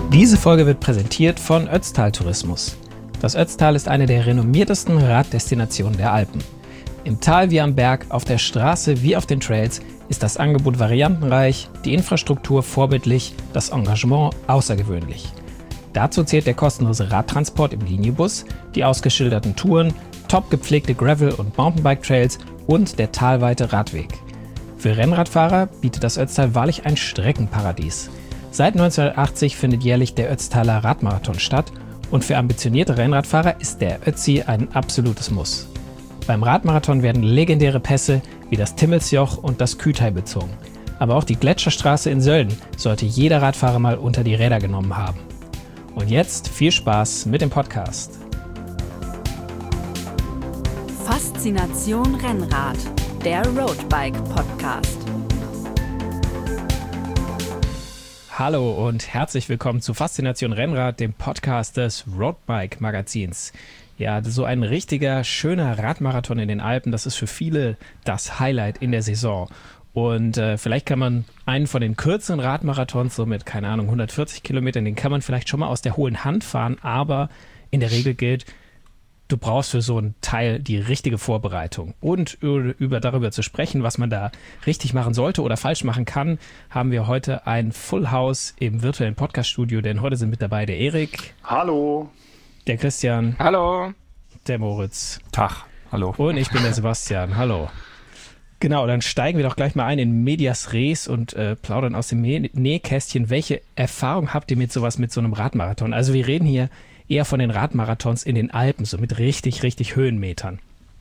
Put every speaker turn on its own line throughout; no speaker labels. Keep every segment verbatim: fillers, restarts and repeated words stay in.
Diese Folge wird präsentiert von Ötztal Tourismus. Das Ötztal ist eine der renommiertesten Raddestinationen der Alpen. Im Tal wie am Berg, auf der Straße wie auf den Trails ist das Angebot variantenreich, die Infrastruktur vorbildlich, das Engagement außergewöhnlich. Dazu zählt der kostenlose Radtransport im Linienbus, die ausgeschilderten Touren, top gepflegte Gravel- und Mountainbike-Trails und der talweite Radweg. Für Rennradfahrer bietet das Ötztal wahrlich ein Streckenparadies. Seit neunzehnhundertachtzig findet jährlich der Ötztaler Radmarathon statt und für ambitionierte Rennradfahrer ist der Ötzi ein absolutes Muss. Beim Radmarathon werden legendäre Pässe wie das Timmelsjoch und das Kühtei bezogen. Aber auch die Gletscherstraße in Sölden sollte jeder Radfahrer mal unter die Räder genommen haben. Und jetzt viel Spaß mit dem Podcast.
Faszination Rennrad, der Roadbike Podcast.
Hallo und herzlich willkommen zu Faszination Rennrad, dem Podcast des Roadbike Magazins. Ja, so ein richtiger, schöner Radmarathon in den Alpen, das ist für viele das Highlight in der Saison. Und äh, vielleicht kann man einen von den kürzeren Radmarathons, so mit, keine Ahnung, hundertvierzig Kilometern, den kann man vielleicht schon mal aus der hohlen Hand fahren, aber in der Regel gilt, du brauchst für so einen Teil die richtige Vorbereitung. Und über darüber zu sprechen, was man da richtig machen sollte oder falsch machen kann, haben wir heute ein Full House im virtuellen Podcast-Studio, denn heute sind mit dabei der Erik.
Hallo.
Der Christian.
Hallo.
Der Moritz.
Tag. Hallo.
Und ich bin der Sebastian. Hallo. Genau, dann steigen wir doch gleich mal ein in Medias Res und äh, plaudern aus dem Nähkästchen. Welche Erfahrung habt ihr mit sowas, mit so einem Radmarathon? Also wir reden hier eher von den Radmarathons in den Alpen, so mit richtig, richtig Höhenmetern.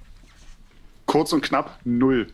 Kurz und knapp, null.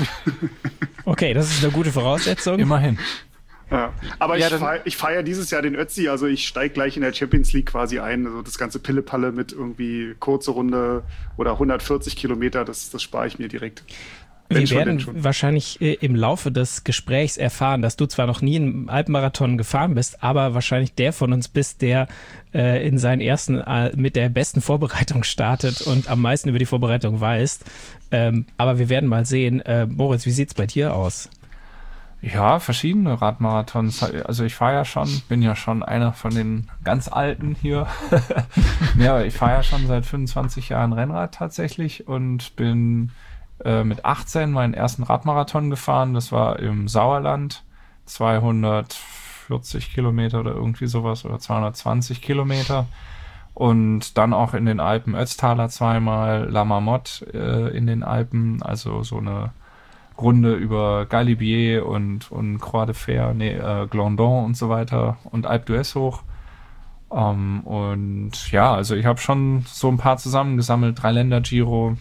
Okay, das ist eine gute Voraussetzung.
Immerhin.
Ja. Aber
ja,
ich, feier, ich feiere dieses Jahr den Ötzi, also ich steige gleich in der Champions League quasi ein. Also das ganze Pillepalle mit irgendwie kurze Runde oder hundertvierzig Kilometer, das, das spare ich mir direkt.
Wir schon, werden wahrscheinlich äh, im Laufe des Gesprächs erfahren, dass du zwar noch nie einen Alpenmarathon gefahren bist, aber wahrscheinlich der von uns bist, der äh, in seinen ersten äh, mit der besten Vorbereitung startet und am meisten über die Vorbereitung weiß. Ähm, aber wir werden mal sehen. Äh, Moritz, wie sieht's bei dir aus?
Ja, verschiedene Radmarathons. Also ich fahre ja schon, bin ja schon einer von den ganz Alten hier. Ja, ich fahre ja schon seit fünfundzwanzig Jahren Rennrad tatsächlich und bin mit achtzehn meinen ersten Radmarathon gefahren. Das war im Sauerland, zweihundertvierzig Kilometer oder irgendwie sowas oder zweihundertzwanzig Kilometer. Und dann auch in den Alpen Ötztaler zweimal, La Marmotte äh, in den Alpen, also so eine Runde über Galibier und, und Croix de Fer, nee, äh, Glandon und so weiter und Alpe d'Huez hoch. Um, und ja, also ich habe schon so ein paar zusammengesammelt, drei Länder Giro.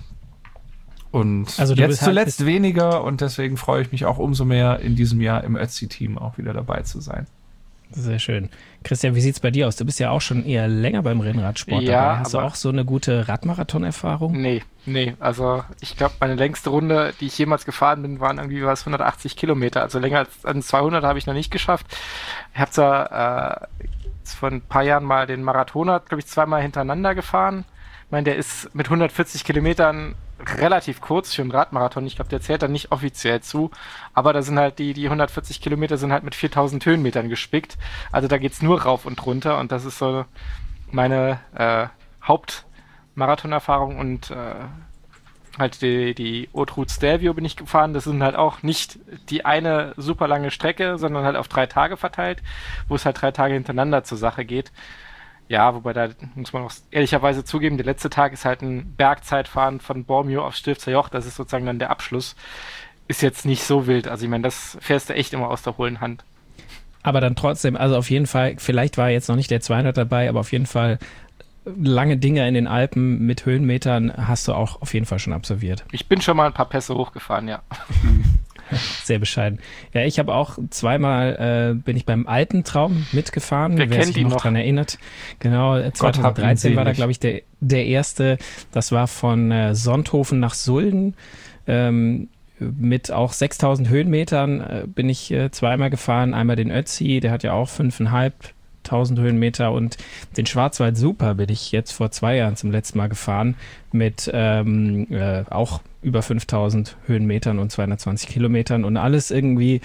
Und
also
jetzt zuletzt halt weniger und deswegen freue ich mich auch umso mehr, in diesem Jahr im Ötzi-Team auch wieder dabei zu sein.
Sehr schön. Christian, wie sieht's bei dir aus? Du bist ja auch schon eher länger beim Rennradsport
ja,
dabei. Hast du auch so eine gute Radmarathon-Erfahrung?
Nee, nee. Also ich glaube, meine längste Runde, die ich jemals gefahren bin, waren irgendwie was hundertachtzig Kilometer. Also länger als, als zweihundert habe ich noch nicht geschafft. Ich habe zwar äh, vor ein paar Jahren mal den Marathoner, glaube ich, zweimal hintereinander gefahren. Ich meine, der ist mit hundertvierzig Kilometern relativ kurz für einen Radmarathon. Ich glaube, der zählt dann nicht offiziell zu. Aber da sind halt die, die hundertvierzig Kilometer sind halt mit viertausend Höhenmetern gespickt. Also da geht's nur rauf und runter. Und das ist so meine äh, Hauptmarathonerfahrung. Und äh, halt die, die Haute Route Stelvio bin ich gefahren. Das sind halt auch nicht die eine super lange Strecke, sondern halt auf drei Tage verteilt, wo es halt drei Tage hintereinander zur Sache geht. Ja, wobei da muss man auch ehrlicherweise zugeben, der letzte Tag ist halt ein Bergzeitfahren von Bormio auf Stilfser Joch, das ist sozusagen dann der Abschluss. Ist jetzt nicht so wild, also ich meine, das fährst du echt immer aus der hohlen Hand.
Aber dann trotzdem, also auf jeden Fall, vielleicht war jetzt noch nicht der zweihundert dabei, aber auf jeden Fall lange Dinge in den Alpen mit Höhenmetern hast du auch auf jeden Fall schon absolviert.
Ich bin schon mal ein paar Pässe hochgefahren, ja.
Sehr bescheiden. Ja, ich habe auch zweimal, äh, bin ich beim Alpentraum mitgefahren,
wer, wer sich noch, noch
dran erinnert. Genau, zweitausenddreizehn war da, glaube ich, der, der erste. Das war von äh, Sonthofen nach Sulden. Ähm, mit auch sechstausend Höhenmetern äh, bin ich äh, zweimal gefahren. Einmal den Ötzi, der hat ja auch fünftausendfünfhundert Höhenmeter, und den Schwarzwald Super bin ich jetzt vor zwei Jahren zum letzten Mal gefahren mit ähm, äh, auch über fünftausend Höhenmetern und zweihundertzwanzig Kilometern und alles irgendwie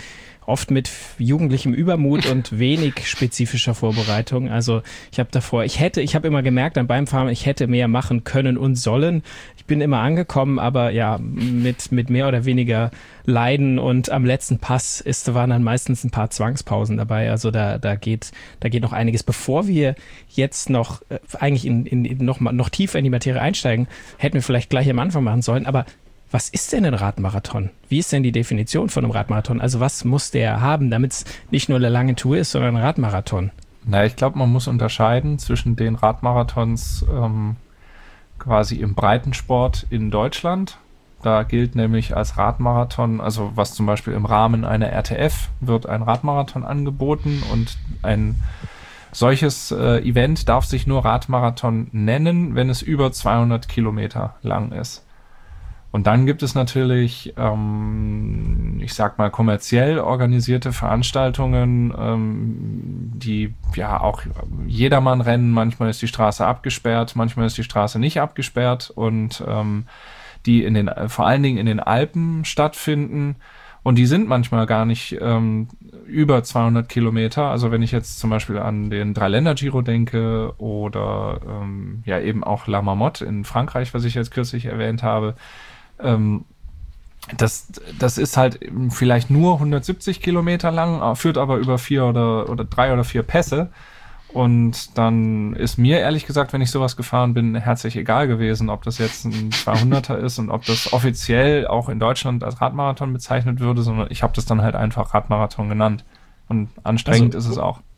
oft mit jugendlichem Übermut und wenig spezifischer Vorbereitung. Also ich habe davor, ich hätte, ich habe immer gemerkt dann beim Fahren, ich hätte mehr machen können und sollen. Ich bin immer angekommen, aber ja, mit, mit mehr oder weniger Leiden und am letzten Pass ist, waren dann meistens ein paar Zwangspausen dabei. Also da, da geht, da geht noch einiges. Bevor wir jetzt noch äh, eigentlich in, in, in noch, noch tiefer in die Materie einsteigen, hätten wir vielleicht gleich am Anfang machen sollen. Aber was ist denn ein Radmarathon? Wie ist denn die Definition von einem Radmarathon? Also was muss der haben, damit es nicht nur eine lange Tour ist, sondern ein Radmarathon?
Na, ich glaube, man muss unterscheiden zwischen den Radmarathons ähm, quasi im Breitensport in Deutschland. Da gilt nämlich als Radmarathon, also was zum Beispiel im Rahmen einer R T F wird ein Radmarathon angeboten und ein solches äh, Event darf sich nur Radmarathon nennen, wenn es über zweihundert Kilometer lang ist. Und dann gibt es natürlich, ähm, ich sag mal, kommerziell organisierte Veranstaltungen, ähm, die ja auch jedermann rennen. Manchmal ist die Straße abgesperrt, manchmal ist die Straße nicht abgesperrt und ähm, die in den, vor allen Dingen in den Alpen stattfinden. Und die sind manchmal gar nicht ähm, über zweihundert Kilometer. Also wenn ich jetzt zum Beispiel an den Dreiländer-Giro denke oder ähm, ja eben auch La Marmotte in Frankreich, was ich jetzt kürzlich erwähnt habe, ähm, das, das ist halt vielleicht nur hundertsiebzig Kilometer lang, führt aber über vier oder, oder drei oder vier Pässe. Und dann ist mir ehrlich gesagt, wenn ich sowas gefahren bin, herzlich egal gewesen, ob das jetzt ein zweihunderter ist und ob das offiziell auch in Deutschland als Radmarathon bezeichnet würde, sondern ich habe das dann halt einfach Radmarathon genannt. Und anstrengend also, ist es auch.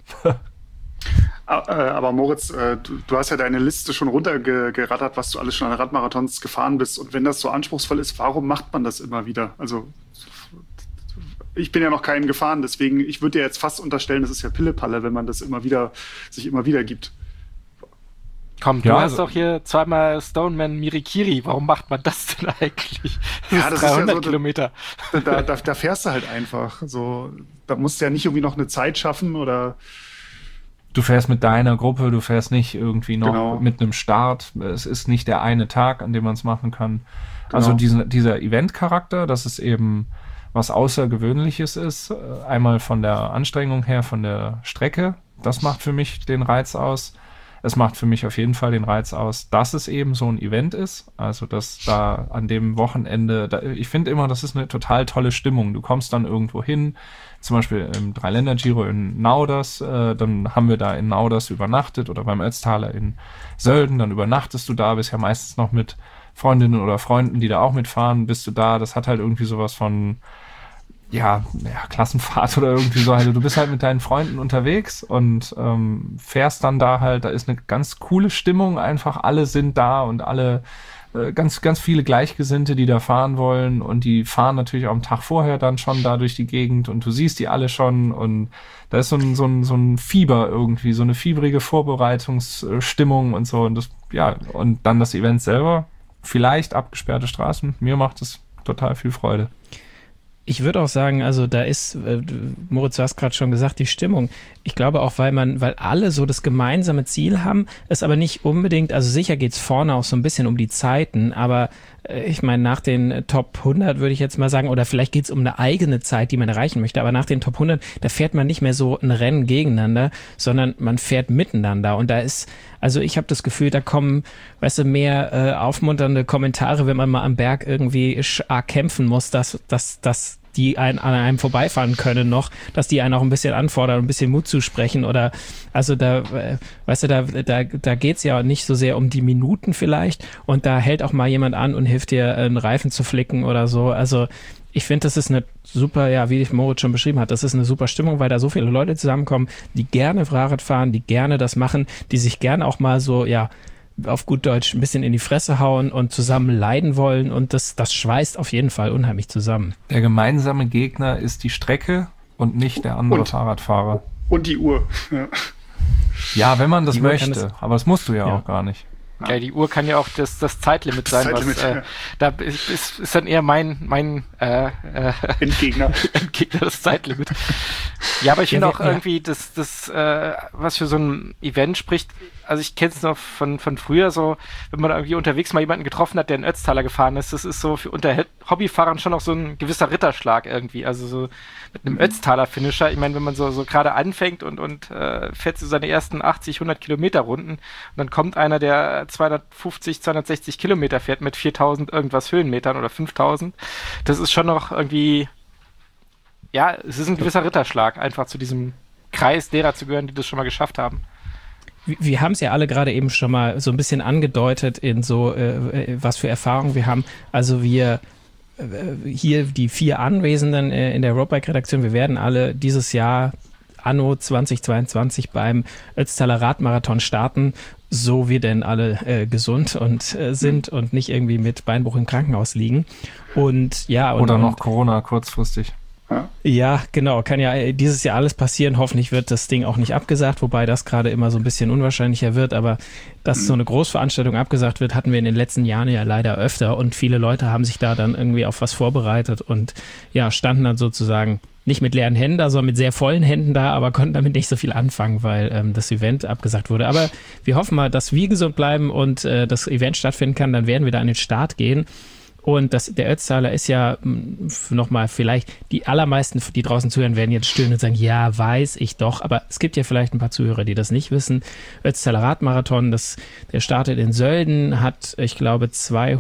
Aber Moritz, du, du hast ja deine Liste schon runtergerattert, was du alles schon an Radmarathons gefahren bist. Und wenn das so anspruchsvoll ist, warum macht man das immer wieder? Also ich bin ja noch keinen gefahren, deswegen, ich würde dir jetzt fast unterstellen, das ist ja Pillepalle, wenn man das immer wieder, sich immer wieder gibt.
Komm, du
ja,
hast
also,
doch hier zweimal Stoneman Mirikiri, warum macht man das denn eigentlich? Das
ja,
ist
das
dreihundert
ist ja so,
Kilometer.
Da, da, da fährst du halt einfach. So, da musst du ja nicht irgendwie noch eine Zeit schaffen oder.
Du fährst mit deiner Gruppe, du fährst nicht irgendwie noch
genau.
mit einem Start. Es ist nicht der eine Tag, an dem man es machen kann.
Genau.
Also diesen, dieser Event-Charakter, das ist eben was Außergewöhnliches ist, einmal von der Anstrengung her, von der Strecke, das macht für mich den Reiz aus. Es macht für mich auf jeden Fall den Reiz aus, dass es eben so ein Event ist, also dass da an dem Wochenende, da, ich finde immer, das ist eine total tolle Stimmung. Du kommst dann irgendwo hin, zum Beispiel im Dreiländer-Giro in Nauders, äh, dann haben wir da in Nauders übernachtet oder beim Ötztaler in Sölden, dann übernachtest du da, bist ja meistens noch mit Freundinnen oder Freunden, die da auch mitfahren, bist du da, das hat halt irgendwie sowas von, ja, ja, Klassenfahrt oder irgendwie so, also du bist halt mit deinen Freunden unterwegs und ähm, fährst dann da halt, da ist eine ganz coole Stimmung, einfach alle sind da und alle, äh, ganz, ganz viele Gleichgesinnte, die da fahren wollen und die fahren natürlich auch am Tag vorher dann schon da durch die Gegend und du siehst die alle schon und da ist so ein, so ein, so ein Fieber irgendwie, so eine fiebrige Vorbereitungsstimmung und so und das, ja, und dann das Event selber, vielleicht abgesperrte Straßen, mir macht es total viel Freude.
Ich würde auch sagen, also da ist, äh, Moritz, du hast gerade schon gesagt, die Stimmung. Ich glaube auch, weil man, weil alle so das gemeinsame Ziel haben, es aber nicht unbedingt, also sicher geht es vorne auch so ein bisschen um die Zeiten, aber äh, ich meine, nach den Top hundert würde ich jetzt mal sagen, oder vielleicht geht es um eine eigene Zeit, die man erreichen möchte, aber nach den Top hundert, da fährt man nicht mehr so ein Rennen gegeneinander, sondern man fährt miteinander und da ist, also ich habe das Gefühl, da kommen, weißt du, mehr äh, aufmunternde Kommentare, wenn man mal am Berg irgendwie arg kämpfen muss, dass, dass, dass die einen, an einem vorbeifahren können noch, dass die einen auch ein bisschen anfordern, ein bisschen Mut zusprechen oder, also da, äh, weißt du, da, da, da geht's ja nicht so sehr um die Minuten vielleicht und da hält auch mal jemand an und hilft dir, einen Reifen zu flicken oder so, also ich finde, das ist eine super, ja, wie Moritz schon beschrieben hat, das ist eine super Stimmung, weil da so viele Leute zusammenkommen, die gerne Fahrrad fahren, die gerne das machen, die sich gerne auch mal so, ja, auf gut Deutsch ein bisschen in die Fresse hauen und zusammen leiden wollen und das, das schweißt auf jeden Fall unheimlich zusammen.
Der gemeinsame Gegner ist die Strecke und nicht der andere und, Fahrradfahrer.
Und die Uhr. Ja,
ja wenn man das möchte, das, aber das musst du ja, ja auch gar nicht.
Ja, die Uhr kann ja auch das, das Zeitlimit sein. Das Zeitlimit, was, äh, ja. Da ist, ist, ist dann eher mein, mein äh, äh,
Endgegner.
Endgegner, das Zeitlimit. Ja, aber ich finde ja, auch ja. irgendwie, das, das äh, was für so ein Event spricht, also ich kenne es noch von, von früher so, wenn man irgendwie unterwegs mal jemanden getroffen hat, der einen Ötztaler gefahren ist, das ist so für unter Hobbyfahrern schon noch so ein gewisser Ritterschlag irgendwie, also so mit einem Ötztaler Finisher. Ich meine, wenn man so, so gerade anfängt und, und äh, fährt so seine ersten achtzig, hundert Kilometer Runden und dann kommt einer, der zweihundertfünfzig, zweihundertsechzig Kilometer fährt mit viertausend irgendwas Höhenmetern oder fünftausend, das ist schon noch irgendwie, ja, es ist ein gewisser Ritterschlag, einfach zu diesem Kreis derer zu gehören, die das schon mal geschafft haben.
Wir haben es ja alle gerade eben schon mal so ein bisschen angedeutet in so, äh, was für Erfahrungen wir haben. Also wir äh, hier die vier Anwesenden äh, in der Roadbike-Redaktion, wir werden alle dieses Jahr anno zweitausendzweiundzwanzig beim Ötztaler Radmarathon starten, so wir denn alle äh, gesund und äh, sind und nicht irgendwie mit Beinbruch im Krankenhaus liegen. Und ja, und,
Oder noch
und,
Corona kurzfristig.
Ja, genau, kann ja dieses Jahr alles passieren. Hoffentlich wird das Ding auch nicht abgesagt, wobei das gerade immer so ein bisschen unwahrscheinlicher wird. Aber dass so eine Großveranstaltung abgesagt wird, hatten wir in den letzten Jahren ja leider öfter. Und viele Leute haben sich da dann irgendwie auf was vorbereitet und ja, standen dann sozusagen nicht mit leeren Händen da, sondern mit sehr vollen Händen da, aber konnten damit nicht so viel anfangen, weil ähm, das Event abgesagt wurde. Aber wir hoffen mal, dass wir gesund bleiben und äh, das Event stattfinden kann. Dann werden wir da an den Start gehen. Und das, der Ötztaler ist ja nochmal vielleicht, die allermeisten, die draußen zuhören, werden jetzt stöhnen und sagen, ja, weiß ich doch. Aber es gibt ja vielleicht ein paar Zuhörer, die das nicht wissen. Ötztaler Radmarathon, das, der startet in Sölden, hat, ich glaube,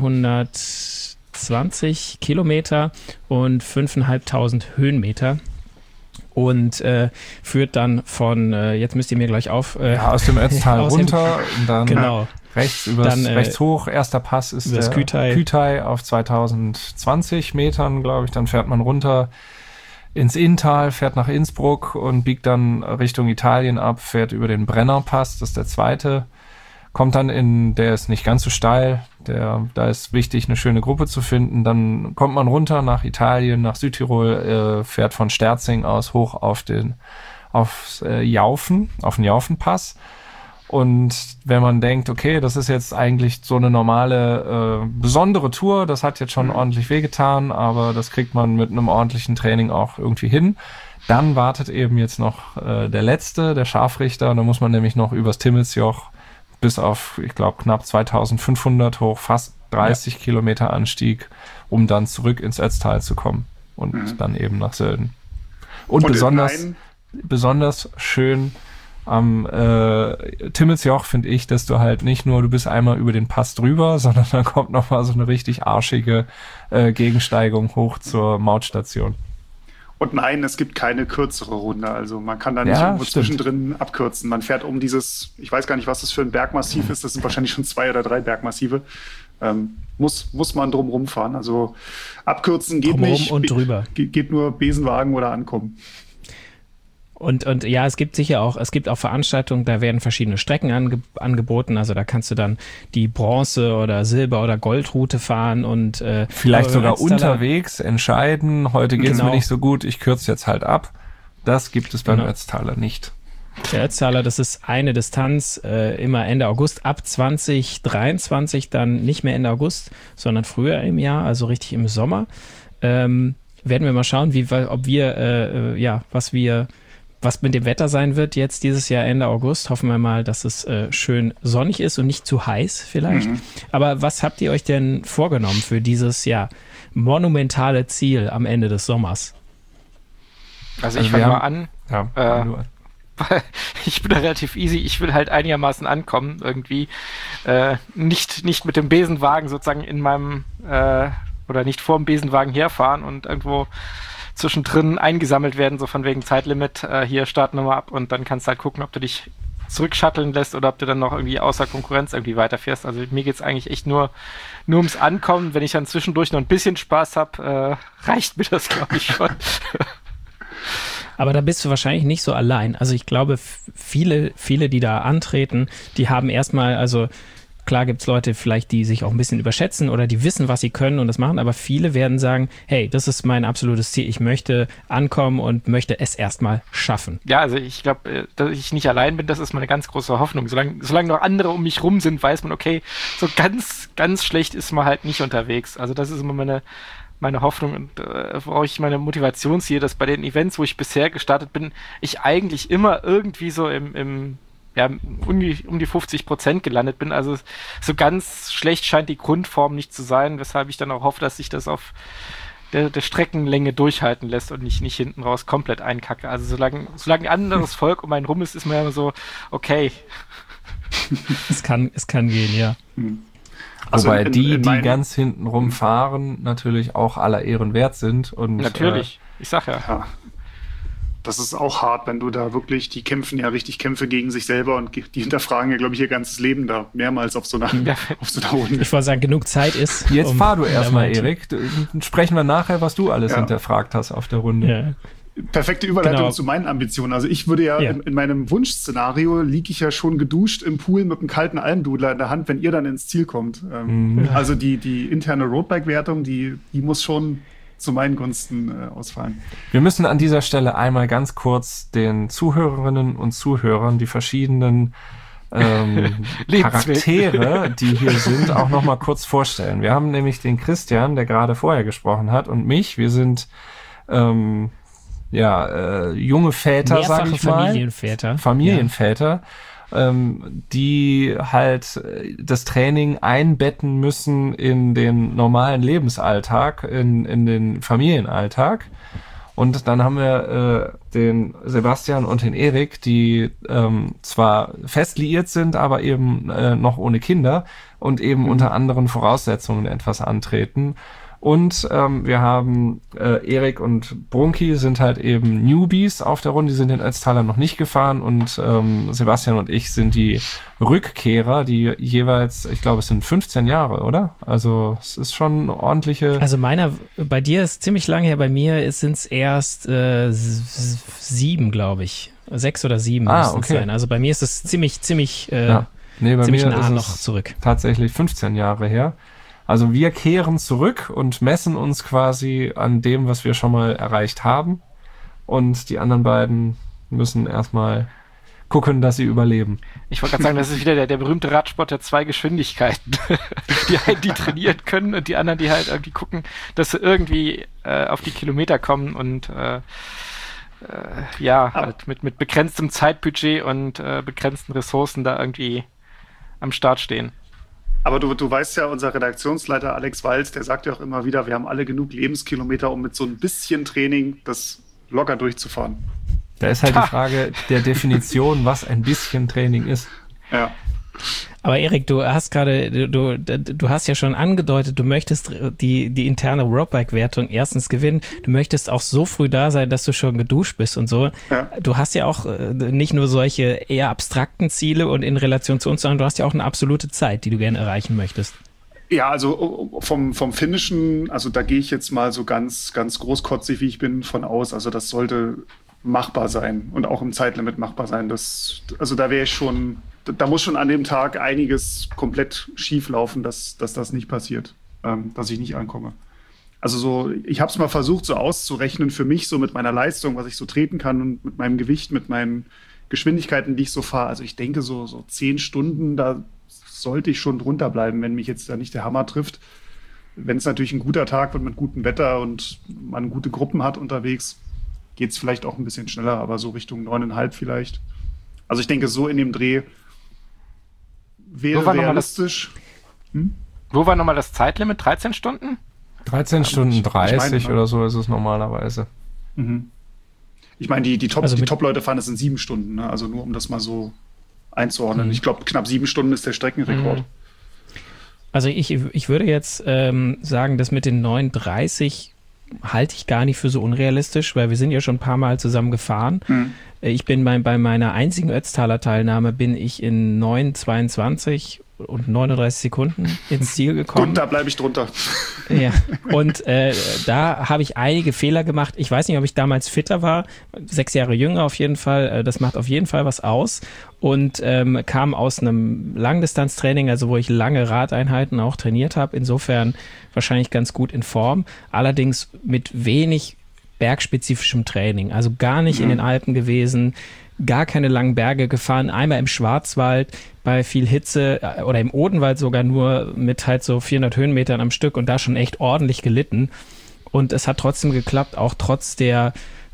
zweihundertzwanzig Kilometer und fünftausendfünfhundert Höhenmeter. Und äh, führt dann von, äh, jetzt müsst ihr mir gleich auf... Äh,
ja, aus dem Ötztal runter und dann...
Genau.
Rechts, übers,
dann, äh,
rechts hoch, erster Pass ist der
Kütai.
Kütai auf zweitausendzwanzig Metern, glaube ich. Dann fährt man runter ins Inntal, fährt nach Innsbruck und biegt dann Richtung Italien ab, fährt über den Brennerpass, das ist der zweite. Kommt dann in, der ist nicht ganz so steil, der, da ist wichtig, eine schöne Gruppe zu finden. Dann kommt man runter nach Italien, nach Südtirol, äh, fährt von Sterzing aus hoch auf den, auf äh, Jaufen, auf den Jaufenpass. Und wenn man denkt, okay, das ist jetzt eigentlich so eine normale, äh, besondere Tour, das hat jetzt schon ordentlich wehgetan, aber das kriegt man mit einem ordentlichen Training auch irgendwie hin, dann wartet eben jetzt noch äh, der letzte, der Scharfrichter, da muss man nämlich noch übers Timmelsjoch bis auf, ich glaube, knapp zweitausendfünfhundert hoch, fast dreißig ja. Kilometer Anstieg, um dann zurück ins Ötztal zu kommen und mhm. dann eben nach Sölden. Und, und besonders, besonders schön am äh, Timmelsjoch finde ich, dass du halt nicht nur, du bist einmal über den Pass drüber, sondern dann kommt nochmal so eine richtig arschige äh, Gegensteigung hoch zur Mautstation.
Und nein, es gibt keine kürzere Runde, also man kann da nicht
ja,
irgendwo
stimmt.
zwischendrin abkürzen. Man fährt um dieses, ich weiß gar nicht, was das für ein Bergmassiv ist, das sind wahrscheinlich schon zwei oder drei Bergmassive. Ähm, muss, muss man drum rumfahren, also abkürzen geht
Drumrum
nicht.
und drüber.
Ge- geht nur Besenwagen oder ankommen.
Und, und ja, es gibt sicher auch, es gibt auch Veranstaltungen, da werden verschiedene Strecken ange, angeboten. Also da kannst du dann die Bronze- oder Silber- oder Goldroute fahren und äh,
vielleicht sogar
Ötztaler,
unterwegs entscheiden, heute geht's
genau.
mir nicht so gut, ich kürze jetzt halt ab. Das gibt es beim
genau.
Ötztaler nicht.
Der Ötztaler, das ist eine Distanz, äh, immer Ende August, ab zwanzig dreiundzwanzig dann nicht mehr Ende August, sondern früher im Jahr, also richtig im Sommer. Ähm, werden wir mal schauen, wie, ob wir, äh, ja, was wir Was mit dem Wetter sein wird jetzt dieses Jahr Ende August. Hoffen wir mal, dass es äh, schön sonnig ist und nicht zu heiß vielleicht. Mhm. Aber was habt ihr euch denn vorgenommen für dieses ja monumentale Ziel am Ende des Sommers?
Also ich fange mal an.
Ja,
äh, ich bin da relativ easy. Ich will halt einigermaßen ankommen irgendwie. Äh, nicht, nicht mit dem Besenwagen sozusagen in meinem äh, oder nicht vor dem Besenwagen herfahren und irgendwo zwischendrin eingesammelt werden, so von wegen Zeitlimit, äh, hier starten wir mal ab und dann kannst du halt gucken, ob du dich zurückschatteln lässt oder ob du dann noch irgendwie außer Konkurrenz irgendwie weiterfährst. Also mir geht's eigentlich echt nur, nur ums Ankommen. Wenn ich dann zwischendurch noch ein bisschen Spaß habe, äh, reicht mir das, glaube ich, schon.
Aber da bist du wahrscheinlich nicht so allein. Also ich glaube, viele, viele, die da antreten, die haben erstmal, also klar gibt es Leute vielleicht, die sich auch ein bisschen überschätzen oder die wissen, was sie können und das machen, aber viele werden sagen, hey, das ist mein absolutes Ziel, ich möchte ankommen und möchte es erstmal schaffen.
Ja, also ich glaube, dass ich nicht allein bin, das ist meine ganz große Hoffnung. Solange, solange noch andere um mich rum sind, weiß man, okay, so ganz, ganz schlecht ist man halt nicht unterwegs. Also das ist immer meine, meine Hoffnung und äh, worauf ich meine Motivation ziehe, dass bei den Events, wo ich bisher gestartet bin, ich eigentlich immer irgendwie so im, im ja, um die, um die fünfzig Prozent gelandet bin. Also so ganz schlecht scheint die Grundform nicht zu sein, weshalb ich dann auch hoffe, dass sich das auf der, der Streckenlänge durchhalten lässt und nicht, nicht hinten raus komplett einkacke. Also solange, solange ein anderes Volk um einen rum ist, ist man ja immer so, okay.
Es kann, es kann gehen, ja.
Also Wobei in, die, in die ganz hinten rumfahren, natürlich auch aller Ehren wert sind. Und,
natürlich, äh, ich sag ja. ja.
Das ist auch hart, wenn du da wirklich, die kämpfen ja richtig Kämpfe gegen sich selber und die hinterfragen ja, glaube ich, ihr ganzes Leben da mehrmals auf so einer, ja. auf so einer Runde.
Ich wollte sagen, genug Zeit ist.
Jetzt um, fahr du erstmal, Erik. Dann sprechen wir nachher, was du alles ja. hinterfragt hast auf der Runde.
Ja. Perfekte Überleitung genau. zu meinen Ambitionen. Also ich würde ja, ja. In, in meinem Wunschszenario liege ich ja schon geduscht im Pool mit einem kalten Almdudler in der Hand, wenn ihr dann ins Ziel kommt. Ähm, mhm. Also die, die interne Roadbike-Wertung, die, die muss schon zu meinen Gunsten äh, ausfallen.
Wir müssen an dieser Stelle einmal ganz kurz den Zuhörerinnen und Zuhörern die verschiedenen ähm, Charaktere, die hier sind, auch noch mal kurz vorstellen. Wir haben nämlich den Christian, der gerade vorher gesprochen hat, und mich. Wir sind ähm, ja äh, junge Väter, sag ich mal.
Familienväter.
Familienväter. Ja. Ähm, die halt das Training einbetten müssen in den normalen Lebensalltag, in, in den Familienalltag. Und dann haben wir äh, den Sebastian und den Erik, die ähm, zwar fest liiert sind, aber eben äh, noch ohne Kinder und eben mhm. unter anderen Voraussetzungen etwas antreten. Und ähm, wir haben äh, Erik und Brunki sind halt eben Newbies auf der Runde, die sind den Ötztaler noch nicht gefahren, und ähm, Sebastian und ich sind die Rückkehrer, die jeweils, ich glaube, es sind fünfzehn Jahre, oder? Also es ist schon eine ordentliche...
Also meiner, bei dir ist ziemlich lange her, bei mir sind es erst äh, sieben, glaube ich. Sechs oder sieben
ah,
müssen es
okay.
sein. Also bei mir ist es ziemlich, ziemlich, äh,
ja. nee, bei
ziemlich
mir
nah
ist
noch zurück.
Tatsächlich fünfzehn Jahre her. Also wir kehren zurück und messen uns quasi an dem, was wir schon mal erreicht haben. Und die anderen beiden müssen erstmal gucken, dass sie überleben.
Ich wollte gerade sagen, das ist wieder der, der berühmte Radsport der zwei Geschwindigkeiten. Die einen, die trainieren können, und die anderen, die halt irgendwie gucken, dass sie irgendwie äh, auf die Kilometer kommen und äh, äh, ja, halt mit, mit begrenztem Zeitbudget und äh, begrenzten Ressourcen da irgendwie am Start stehen.
Aber du, du weißt ja, unser Redaktionsleiter Alex Walz, der sagt ja auch immer wieder, wir haben alle genug Lebenskilometer, um mit so ein bisschen Training das locker durchzufahren.
Da ist halt ha. die Frage der Definition, was ein bisschen Training ist.
Ja.
Aber Erik, du hast gerade, du, du, du hast ja schon angedeutet, du möchtest die, die interne Roadbike-Wertung erstens gewinnen. Du möchtest auch so früh da sein, dass du schon geduscht bist und so. Ja. Du hast ja auch nicht nur solche eher abstrakten Ziele und in Relation zu uns, sondern du hast ja auch eine absolute Zeit, die du gerne erreichen möchtest.
Ja, also vom, vom Finnischen, also da gehe ich jetzt mal so ganz, ganz großkotzig, wie ich bin, von aus. Also das sollte machbar sein und auch im Zeitlimit machbar sein. Das, also da wäre ich schon... Da muss schon an dem Tag einiges komplett schief laufen, dass, dass das nicht passiert, ähm, dass ich nicht ankomme. Also so, ich habe es mal versucht, so auszurechnen für mich, so mit meiner Leistung, was ich so treten kann und mit meinem Gewicht, mit meinen Geschwindigkeiten, die ich so fahre. Also ich denke, so, so zehn Stunden, da sollte ich schon drunter bleiben, wenn mich jetzt da nicht der Hammer trifft. Wenn es natürlich ein guter Tag wird mit gutem Wetter und man gute Gruppen hat unterwegs, geht es vielleicht auch ein bisschen schneller, aber so Richtung neuneinhalb vielleicht. Also ich denke, so in dem Dreh wäre realistisch.
Hm? Wo war nochmal das Zeitlimit? dreizehn Stunden?
dreizehn Stunden dreißig oder so ist es normalerweise.
Mhm. Ich meine, die, die Top, also die Top-Leute fahren das in sieben Stunden. Ne? Also nur um das mal so einzuordnen. Mhm. Ich glaube, knapp sieben Stunden ist der Streckenrekord. Mhm.
Also ich, ich würde jetzt ähm, sagen, das mit den neununddreißig halte ich gar nicht für so unrealistisch, weil wir sind ja schon ein paar Mal zusammen gefahren. Mhm. Ich bin bei, bei meiner einzigen Ötztaler Teilnahme bin ich in neun zweiundzwanzig und neununddreißig Sekunden ins Ziel gekommen.
Und da bleibe ich drunter.
Ja, und äh, da habe ich einige Fehler gemacht. Ich weiß nicht, ob ich damals fitter war, sechs Jahre jünger auf jeden Fall. Das macht auf jeden Fall was aus. Und ähm, kam aus einem Langdistanztraining, also wo ich lange Radeinheiten auch trainiert habe. Insofern wahrscheinlich ganz gut in Form. Allerdings mit wenig bergspezifischem Training. Also gar nicht mhm. in den Alpen gewesen, gar keine langen Berge gefahren. Einmal im Schwarzwald bei viel Hitze oder im Odenwald sogar nur mit halt so vierhundert Höhenmetern am Stück und da schon echt ordentlich gelitten. Und es hat trotzdem geklappt, auch trotz der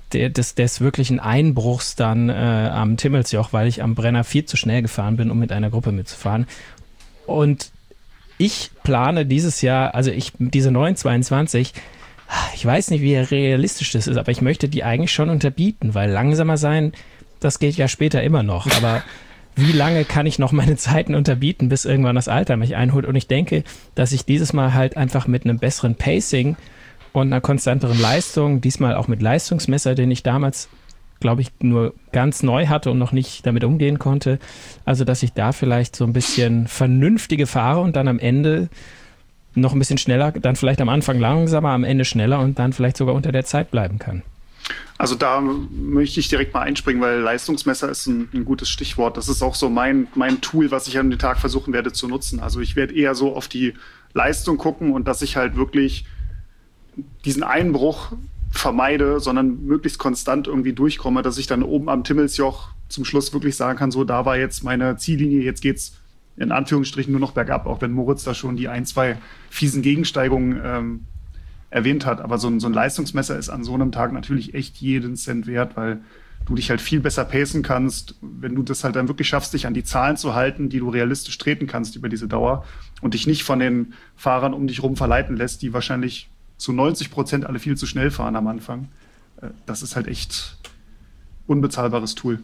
der, des, des wirklichen Einbruchs dann äh, am Timmelsjoch, weil ich am Brenner viel zu schnell gefahren bin, um mit einer Gruppe mitzufahren. Und ich plane dieses Jahr, also ich diese neun zweiundzwanzig, ich weiß nicht, wie realistisch das ist, aber ich möchte die eigentlich schon unterbieten, weil langsamer sein, das geht ja später immer noch. Aber wie lange kann ich noch meine Zeiten unterbieten, bis irgendwann das Alter mich einholt? Und ich denke, dass ich dieses Mal halt einfach mit einem besseren Pacing und einer konstanteren Leistung, diesmal auch mit Leistungsmesser, den ich damals, glaube ich, nur ganz neu hatte und noch nicht damit umgehen konnte, also dass ich da vielleicht so ein bisschen vernünftige fahre und dann am Ende noch ein bisschen schneller, dann vielleicht am Anfang langsamer, am Ende schneller und dann vielleicht sogar unter der Zeit bleiben kann.
Also da möchte ich direkt mal einspringen, weil Leistungsmesser ist ein, ein gutes Stichwort. Das ist auch so mein, mein Tool, was ich an den Tag versuchen werde zu nutzen. Also ich werde eher so auf die Leistung gucken und dass ich halt wirklich diesen Einbruch vermeide, sondern möglichst konstant irgendwie durchkomme, dass ich dann oben am Timmelsjoch zum Schluss wirklich sagen kann, so, da war jetzt meine Ziellinie, jetzt geht's in Anführungsstrichen nur noch bergab, auch wenn Moritz da schon die ein, zwei fiesen Gegensteigungen ähm, erwähnt hat. Aber so ein, so ein Leistungsmesser ist an so einem Tag natürlich echt jeden Cent wert, weil du dich halt viel besser pacen kannst, wenn du das halt dann wirklich schaffst, dich an die Zahlen zu halten, die du realistisch treten kannst über diese Dauer und dich nicht von den Fahrern um dich rum verleiten lässt, die wahrscheinlich zu neunzig Prozent alle viel zu schnell fahren am Anfang. Das ist halt echt unbezahlbares Tool.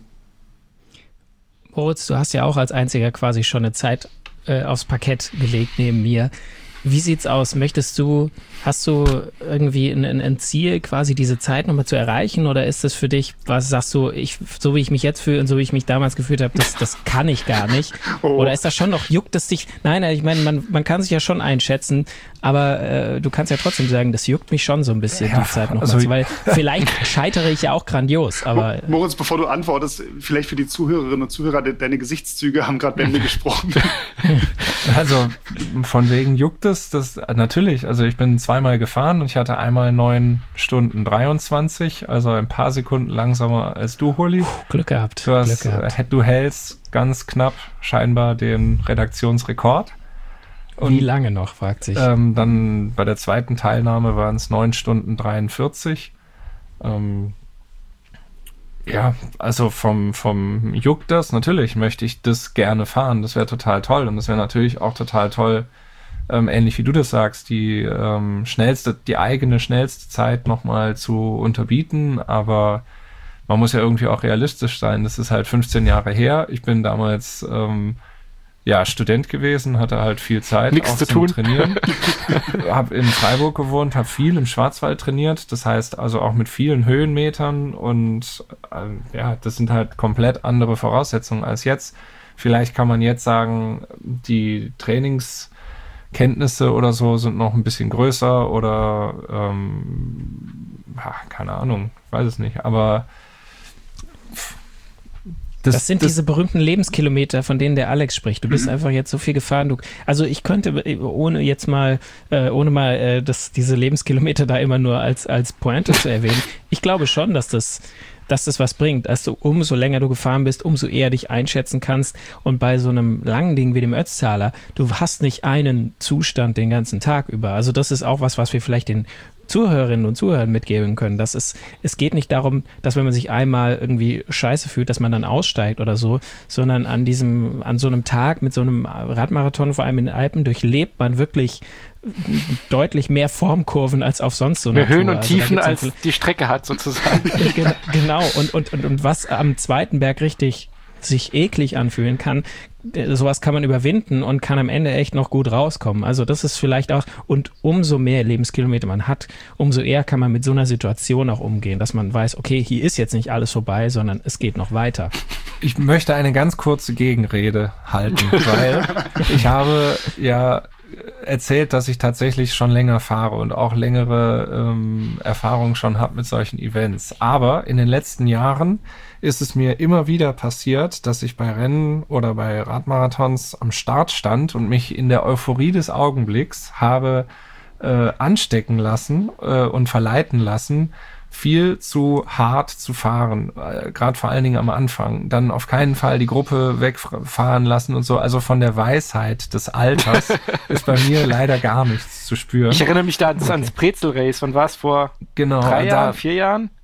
Moritz, du hast ja auch als einziger quasi schon eine Zeit äh, aufs Parkett gelegt neben mir. Wie sieht's aus? Möchtest du, hast du irgendwie ein, ein Ziel, quasi diese Zeit nochmal zu erreichen? Oder ist das für dich, was sagst du, ich, so wie ich mich jetzt fühle und so wie ich mich damals gefühlt habe, das, das kann ich gar nicht? Oh. Oder ist das schon noch, juckt es dich? Nein, ich meine, man, man kann sich ja schon einschätzen, aber äh, du kannst ja trotzdem sagen, das juckt mich schon so ein bisschen, ja, die Zeit noch also mal, weil vielleicht scheitere ich ja auch grandios, aber...
Moritz, bevor du antwortest, vielleicht für die Zuhörerinnen und Zuhörer, de- deine Gesichtszüge haben gerade Bände gesprochen.
Also, von wegen juckt es, das natürlich, also ich bin zweimal gefahren und ich hatte einmal neun Stunden dreiundzwanzig, also ein paar Sekunden langsamer als du, Holi.
Glück gehabt.
Du, hast,
Glück gehabt.
Du hältst ganz knapp scheinbar den Redaktionsrekord. Und,
wie lange noch, fragt sich.
Ähm, dann bei der zweiten Teilnahme waren es neun Stunden dreiundvierzig. Ähm, ja, also vom, vom juckt das, natürlich möchte ich das gerne fahren, das wäre total toll und das wäre natürlich auch total toll, ähm, ähnlich wie du das sagst, die ähm, schnellste, die eigene schnellste Zeit nochmal zu unterbieten, aber man muss ja irgendwie auch realistisch sein, das ist halt fünfzehn Jahre her, ich bin damals ähm, ja, Student gewesen, hatte halt viel Zeit
Nichts
auch
zu
zum
tun.
Trainieren. Hab in Freiburg gewohnt, habe viel im Schwarzwald trainiert. Das heißt also auch mit vielen Höhenmetern und äh, ja, das sind halt komplett andere Voraussetzungen als jetzt. Vielleicht kann man jetzt sagen, die Trainingskenntnisse oder so sind noch ein bisschen größer oder ähm, ja, keine Ahnung, ich weiß es nicht, aber
Das, das sind das, diese berühmten Lebenskilometer, von denen der Alex spricht. Du bist mhm. einfach jetzt so viel gefahren. Du, also ich könnte, ohne jetzt mal, äh, ohne mal äh, das, diese Lebenskilometer da immer nur als, als Pointe zu erwähnen, ich glaube schon, dass das, dass das was bringt. Also umso länger du gefahren bist, umso eher dich einschätzen kannst. Und bei so einem langen Ding wie dem Ötztaler, du hast nicht einen Zustand den ganzen Tag über. Also das ist auch was, was wir vielleicht den Zuhörerinnen und Zuhörern mitgeben können. Das ist, es geht nicht darum, dass wenn man sich einmal irgendwie scheiße fühlt, dass man dann aussteigt oder so, sondern an diesem, an so einem Tag mit so einem Radmarathon, vor allem in den Alpen, durchlebt man wirklich deutlich mehr Formkurven als auf sonst so einer
Mehr Höhen
Tour.
und Tiefen,
also
als die Strecke hat sozusagen.
Genau, und, und, und, und was am zweiten Berg richtig sich eklig anfühlen kann, sowas kann man überwinden und kann am Ende echt noch gut rauskommen. Also das ist vielleicht auch, und umso mehr Lebenskilometer man hat, umso eher kann man mit so einer Situation auch umgehen, dass man weiß, okay, hier ist jetzt nicht alles vorbei, sondern es geht noch weiter.
Ich möchte eine ganz kurze Gegenrede halten, weil ich habe ja erzählt, dass ich tatsächlich schon länger fahre und auch längere ähm, Erfahrungen schon habe mit solchen Events. Aber in den letzten Jahren ist es mir immer wieder passiert, dass ich bei Rennen oder bei Radmarathons am Start stand und mich in der Euphorie des Augenblicks habe äh, anstecken lassen äh, und verleiten lassen, viel zu hart zu fahren, äh, gerade vor allen Dingen am Anfang. Dann auf keinen Fall die Gruppe wegfahren lassen und so. Also von der Weisheit des Alters ist bei mir leider gar nichts zu spüren.
Ich erinnere mich da ans,
okay.
ans Brezel-Race. Wann war es? Vor
genau,
drei
da,
Jahren, vier Jahren?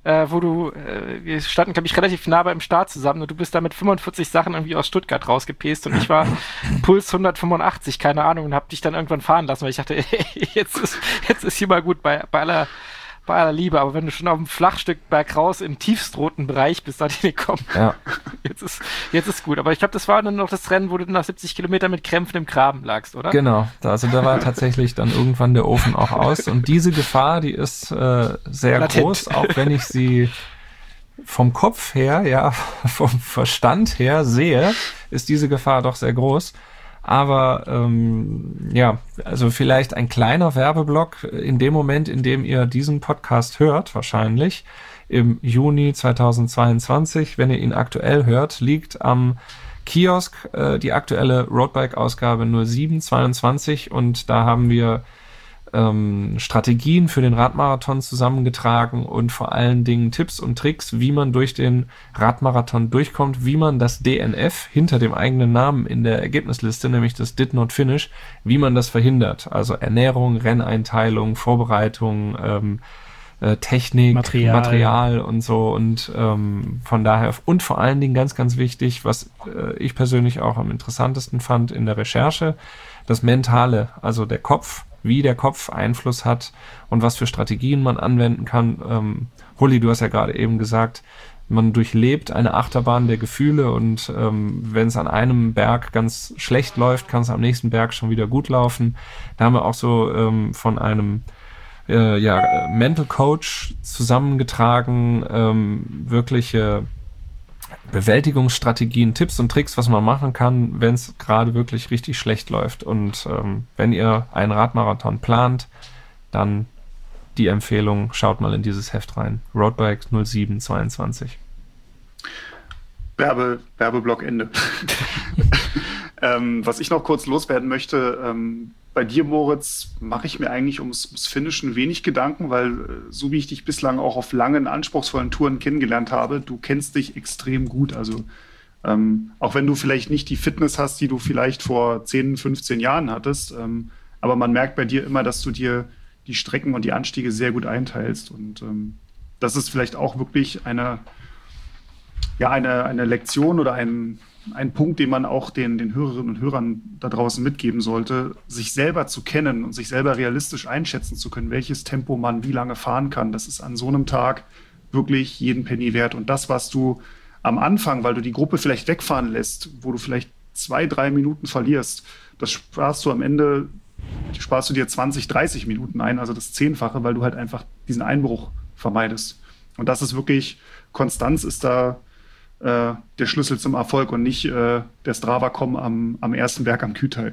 äh, wo du, äh, wir standen, glaube ich, relativ nah beim Start zusammen und du bist da mit fünfundvierzig Sachen irgendwie aus Stuttgart rausgepest und ich war Puls hundertfünfundachtzig, keine Ahnung, und hab dich dann irgendwann fahren lassen, weil ich dachte, jetzt ist, jetzt ist hier mal gut bei, bei aller bei aller Liebe, aber wenn du schon auf dem Flachstück bergaus im tiefstroten Bereich bist, da die kommen.
Ja.
Jetzt ist, jetzt ist gut. Aber ich glaube, das war dann noch das Rennen, wo du nach siebzig Kilometern mit Krämpfen im Graben lagst, oder?
Genau. Also da war tatsächlich dann irgendwann der Ofen auch aus. Und diese Gefahr, die ist äh, sehr
Latent.
groß, auch wenn ich sie vom Kopf her, ja, vom Verstand her sehe, ist diese Gefahr doch sehr groß. Aber ähm, ja, also vielleicht ein kleiner Werbeblock in dem Moment, in dem ihr diesen Podcast hört, wahrscheinlich im Juni zweitausendzweiundzwanzig, wenn ihr ihn aktuell hört, liegt am Kiosk äh, die aktuelle Roadbike-Ausgabe null sieben zweiundzwanzig und da haben wir ähm, Strategien für den Radmarathon zusammengetragen und vor allen Dingen Tipps und Tricks, wie man durch den Radmarathon durchkommt, wie man das D N F hinter dem eigenen Namen in der Ergebnisliste, nämlich das Did Not Finish, wie man das verhindert. Also Ernährung, Renneinteilung, Vorbereitung, ähm, äh, Technik,
Material.
Material und so und ähm, von daher und vor allen Dingen ganz, ganz wichtig, was äh, ich persönlich auch am interessantesten fand in der Recherche, das Mentale, also der Kopf, wie der Kopf Einfluss hat und was für Strategien man anwenden kann. Ähm, Hulli, du hast ja gerade eben gesagt, man durchlebt eine Achterbahn der Gefühle und ähm, wenn es an einem Berg ganz schlecht läuft, kann es am nächsten Berg schon wieder gut laufen. Da haben wir auch so ähm, von einem äh, ja, Mental Coach zusammengetragen, ähm, wirkliche Bewältigungsstrategien, Tipps und Tricks, was man machen kann, wenn es gerade wirklich richtig schlecht läuft. Und ähm, wenn ihr einen Radmarathon plant, dann die Empfehlung, schaut mal in dieses Heft rein. Roadbike null sieben zweiundzwanzig.
Werbe, Werbeblock Ende. ähm, was ich noch kurz loswerden möchte, ähm, bei dir, Moritz, mache ich mir eigentlich ums, ums Finishen wenig Gedanken, weil äh, so wie ich dich bislang auch auf langen, anspruchsvollen Touren kennengelernt habe, du kennst dich extrem gut. Also ähm, auch wenn du vielleicht nicht die Fitness hast, die du vielleicht vor zehn, fünfzehn Jahren hattest, ähm, aber man merkt bei dir immer, dass du dir die Strecken und die Anstiege sehr gut einteilst. Und ähm, das ist vielleicht auch wirklich eine, ja, eine, eine Lektion oder ein ein Punkt, den man auch den, den Hörerinnen und Hörern da draußen mitgeben sollte, sich selber zu kennen und sich selber realistisch einschätzen zu können, welches Tempo man wie lange fahren kann. Das ist an so einem Tag wirklich jeden Penny wert. Und das, was du am Anfang, weil du die Gruppe vielleicht wegfahren lässt, wo du vielleicht zwei, drei Minuten verlierst, das sparst du am Ende, sparst du dir zwanzig, dreißig Minuten ein, also das Zehnfache, weil du halt einfach diesen Einbruch vermeidest. Und das ist wirklich, Konstanz ist da äh, der Schlüssel zum Erfolg und nicht äh, der Strava-Com am, am ersten Berg am Kühtal.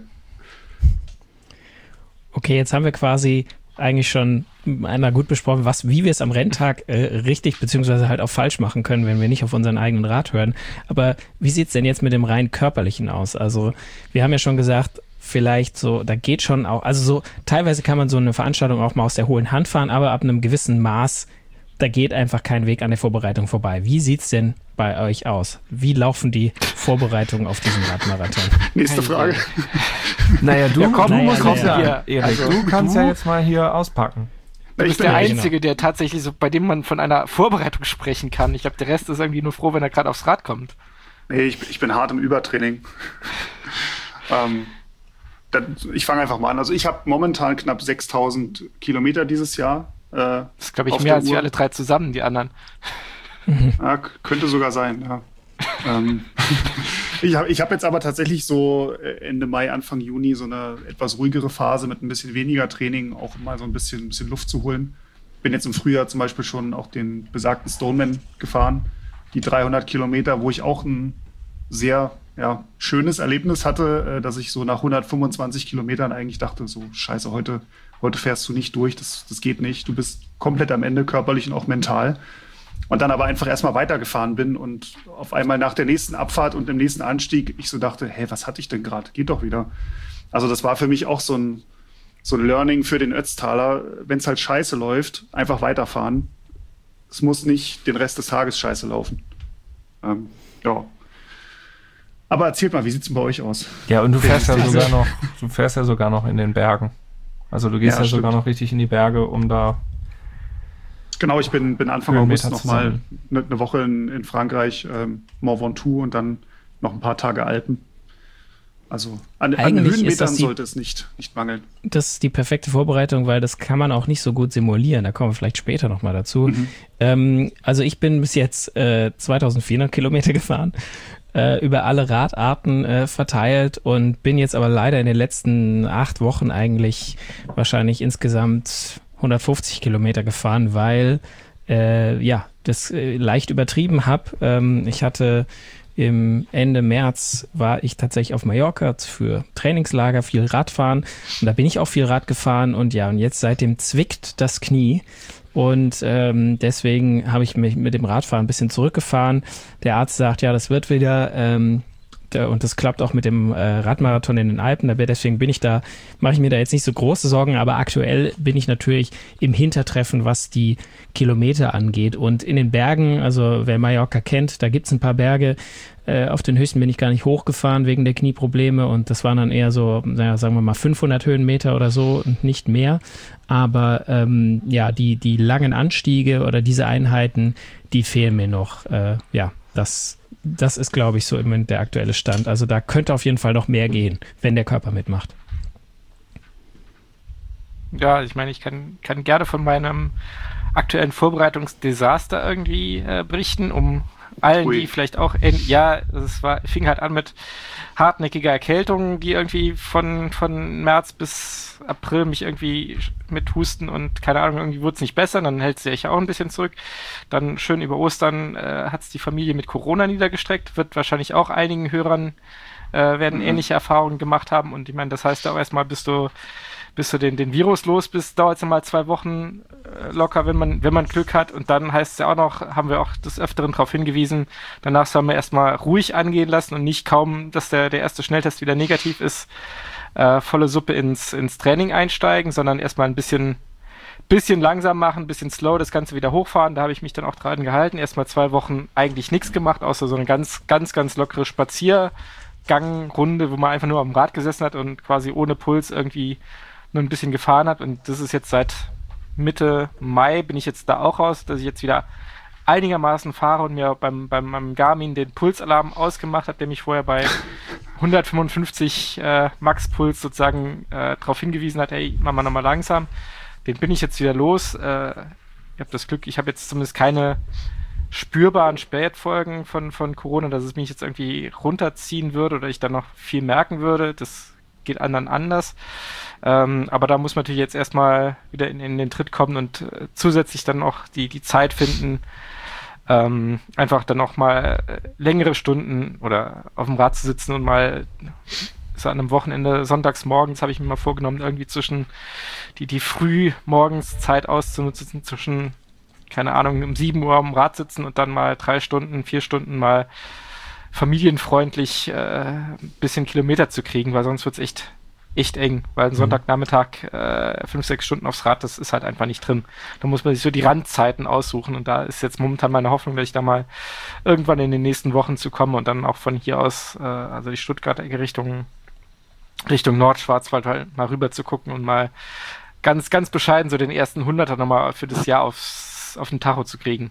Okay, jetzt haben wir quasi eigentlich schon einmal gut besprochen, was, wie wir es am Renntag äh, richtig beziehungsweise halt auch falsch machen können, wenn wir nicht auf unseren eigenen Rat hören. Aber wie sieht es denn jetzt mit dem rein körperlichen aus? Also wir haben ja schon gesagt, vielleicht so, da geht schon auch, also so teilweise kann man so eine Veranstaltung auch mal aus der hohlen Hand fahren, aber ab einem gewissen Maß, da geht einfach kein Weg an der Vorbereitung vorbei. Wie sieht's denn bei euch aus? Wie laufen die Vorbereitungen auf diesen Radmarathon?
Nächste Frage.
Naja, du,
Ja, komm,
du
naja,
musst
naja.
ja,
Ja,
Erik,
also,
du kannst
du-
ja jetzt mal hier auspacken.
Du
Ich
bist
bin
der
ja,
Einzige, der tatsächlich so, bei dem man von einer Vorbereitung sprechen kann. Ich glaube, der Rest ist irgendwie nur froh, wenn er gerade aufs Rad kommt.
Nee, ich, ich bin hart im Übertraining. ähm, dann, ich fange einfach mal an. Also ich habe momentan knapp sechstausend Kilometer dieses Jahr. Äh,
Das ist, glaube ich,
auf
mehr
der
als wir
Uhr.
alle drei zusammen, die anderen.
Ja, k- könnte sogar sein, ja. ähm, ich habe ich hab jetzt aber tatsächlich so äh, Ende Mai, Anfang Juni so eine etwas ruhigere Phase mit ein bisschen weniger Training, auch um mal so ein bisschen, ein bisschen Luft zu holen. Bin jetzt im Frühjahr zum Beispiel schon auch den besagten Stoneman gefahren, die dreihundert Kilometer, wo ich auch ein sehr ja, schönes Erlebnis hatte, äh, dass ich so nach hundertfünfundzwanzig Kilometern eigentlich dachte, so scheiße, heute, heute fährst du nicht durch, das, das geht nicht, du bist komplett am Ende, körperlich und auch mental. Und dann aber einfach erstmal weitergefahren bin und auf einmal nach der nächsten Abfahrt und dem nächsten Anstieg ich so dachte, hey, was hatte ich denn gerade? Geht doch wieder. Also das war für mich auch so ein, so ein Learning für den Ötztaler. Wenn es halt scheiße läuft, einfach weiterfahren. Es muss nicht den Rest des Tages scheiße laufen. Ähm, ja. Aber erzählt mal, wie sieht's denn bei euch aus?
Ja, und du fährst ja
Also-
sogar noch, du fährst ja sogar noch in den Bergen. Also du gehst
Ja,
ja, sogar
stimmt.
noch richtig in die Berge, um da
Genau, ich bin, bin Anfang
Höhenmeter
August nochmal
zusammen.
eine ne Woche in, in Frankreich, ähm, Mont Ventoux und dann noch ein paar Tage Alpen. Also an, an
Eigentlich ist
Höhenmetern
das die-
sollte es nicht, nicht mangeln.
Das ist die perfekte Vorbereitung, weil das kann man auch nicht so gut simulieren. Da kommen wir vielleicht später nochmal dazu.
Mhm.
Ähm, also ich bin bis jetzt äh, zweitausendvierhundert Kilometer gefahren, äh, über alle Radarten äh, verteilt und bin jetzt aber leider in den letzten acht Wochen eigentlich wahrscheinlich insgesamt hundertfünfzig Kilometer gefahren, weil äh, ja, das äh, leicht übertrieben habe. Ähm, ich hatte im Ende März war ich tatsächlich auf Mallorca für Trainingslager, viel Radfahren und da bin ich auch viel Rad gefahren und ja, und jetzt seitdem zwickt das Knie und ähm, deswegen habe ich mich mit dem Radfahren ein bisschen zurückgefahren. Der Arzt sagt, ja, das wird wieder ähm, der, und das klappt auch mit dem äh, Radmarathon in den Alpen, da, deswegen bin ich da, mache ich mir da jetzt nicht so große Sorgen, aber aktuell bin ich natürlich im Hintertreffen, was die Kilometer angeht und in den Bergen, also wer Mallorca kennt, da gibt es ein paar Berge, äh, auf den höchsten bin ich gar nicht hochgefahren wegen der Knieprobleme und das waren dann eher so, naja, sagen wir mal fünfhundert Höhenmeter oder so und nicht mehr, aber ähm, ja, die, die langen Anstiege oder diese Einheiten, die fehlen mir noch, äh, ja, das Das ist, glaube ich, so im Moment der aktuelle Stand. Also da könnte auf jeden Fall noch mehr gehen, wenn der Körper mitmacht.
Ja, ich meine, ich kann, kann gerne von meinem aktuellen Vorbereitungsdesaster irgendwie äh, berichten, um allen,
Ui.
die vielleicht auch, in, ja, es war, fing halt an mit hartnäckiger Erkältung, die irgendwie von, von März bis April mich irgendwie mit Husten und keine Ahnung, irgendwie wurde es nicht besser, dann hält sie sich auch ein bisschen zurück. Dann schön über Ostern äh, hat es die Familie mit Corona niedergestreckt, wird wahrscheinlich auch einigen Hörern äh, werden
Mhm.
ähnliche Erfahrungen gemacht haben und ich meine, das heißt auch erstmal, bis du bis du den, den Virus los bist, dauert es ja mal zwei Wochen äh, locker, wenn man, wenn man Glück hat. Und dann heißt es ja auch noch, haben wir auch des Öfteren darauf hingewiesen, danach soll man erstmal ruhig angehen lassen und nicht kaum, dass der, der erste Schnelltest wieder negativ ist, äh, volle Suppe ins, ins Training einsteigen, sondern erstmal ein bisschen, bisschen langsam machen, ein bisschen slow, das Ganze wieder hochfahren. Da habe ich mich dann auch dran gehalten. Erstmal zwei Wochen eigentlich nichts gemacht, außer so eine ganz, ganz, ganz lockere Spaziergangrunde, wo man einfach nur am Rad gesessen hat und quasi ohne Puls irgendwie nur ein bisschen gefahren hat und das ist jetzt seit Mitte Mai bin ich jetzt da auch raus, dass ich jetzt wieder einigermaßen fahre und mir beim, beim, beim Garmin den Pulsalarm ausgemacht habe, der mich vorher bei hundertfünfundfünfzig äh, Max-Puls sozusagen äh, darauf hingewiesen hat, hey, mach mal nochmal langsam. Den bin ich jetzt wieder los. Äh, ich habe das Glück, ich habe jetzt zumindest keine spürbaren Spätfolgen von, von Corona, dass es mich jetzt irgendwie runterziehen würde oder ich dann noch viel merken würde. Das geht anderen anders. Ähm, aber da muss man natürlich jetzt erstmal wieder in, in den Tritt kommen und äh, zusätzlich dann auch die, die Zeit finden, ähm, einfach dann auch mal äh, längere Stunden oder auf dem Rad zu sitzen und mal so an einem Wochenende, sonntags morgens habe ich mir mal vorgenommen, irgendwie zwischen die, die Frühmorgenszeit auszunutzen, zwischen, keine Ahnung, um sieben Uhr am Rad sitzen und dann mal drei Stunden, vier Stunden mal familienfreundlich äh, ein bisschen Kilometer zu kriegen, weil sonst wird es echt, echt eng, weil ein Sonntagnachmittag äh, fünf, sechs Stunden aufs Rad, das ist halt einfach nicht drin. Da muss man sich so die Randzeiten aussuchen und da ist jetzt momentan meine Hoffnung, dass ich da mal irgendwann in den nächsten Wochen zu kommen und dann auch von hier aus, äh, also die Stuttgarter Ecke Richtung, Richtung Nordschwarzwald halt mal rüber zu gucken und mal ganz, ganz bescheiden so den ersten Hunderter nochmal für das Jahr aufs, auf den Tacho zu kriegen.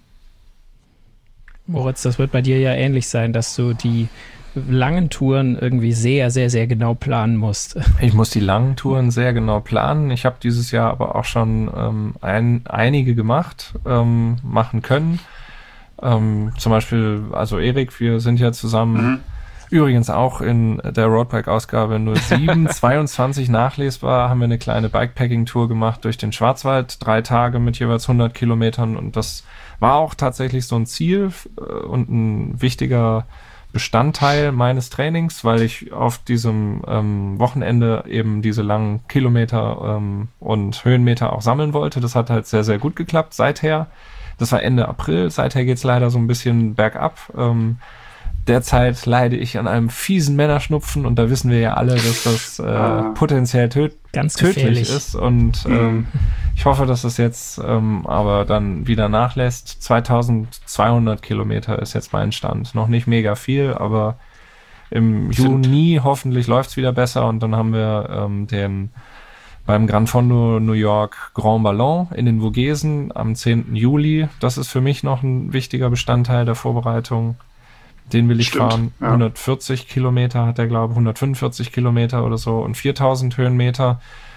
Moritz, das wird bei dir ja ähnlich sein, dass du die langen Touren irgendwie sehr, sehr, sehr genau planen musst.
Ich muss die langen Touren sehr genau planen. Ich habe dieses Jahr aber auch schon ähm, ein, einige gemacht, ähm, machen können. Ähm, zum Beispiel, also Erik, wir sind ja zusammen, mhm. übrigens auch in der Roadbike-Ausgabe null sieben zweiundzwanzig nachlesbar, haben wir eine kleine Bikepacking-Tour gemacht durch den Schwarzwald, drei Tage mit jeweils hundert Kilometern und das war auch tatsächlich so ein Ziel äh, und ein wichtiger Bestandteil meines Trainings, weil ich auf diesem ähm, Wochenende eben diese langen Kilometer ähm, und Höhenmeter auch sammeln wollte. Das hat halt sehr, sehr gut geklappt seither. Das war Ende April. Seither geht's leider so ein bisschen bergab. Ähm, derzeit leide ich an einem fiesen Männerschnupfen und da wissen wir ja alle, dass das äh, ah. potenziell töt-
Ganz
tödlich
gefährlich
ist und
mhm.
ähm, ich hoffe, dass es jetzt ähm, aber dann wieder nachlässt. zweitausendzweihundert Kilometer ist jetzt mein Stand. Noch nicht mega viel, aber im
Stimmt.
Juni hoffentlich läuft's wieder besser und dann haben wir ähm, den beim Gran Fondo New York Grand Ballon in den Vogesen am zehnten Juli. Das ist für mich noch ein wichtiger Bestandteil der Vorbereitung. Den will ich
Stimmt,
fahren.
ja.
hundertvierzig Kilometer hat er, glaube ich, hundertfünfundvierzig Kilometer oder so und viertausend Höhenmeter.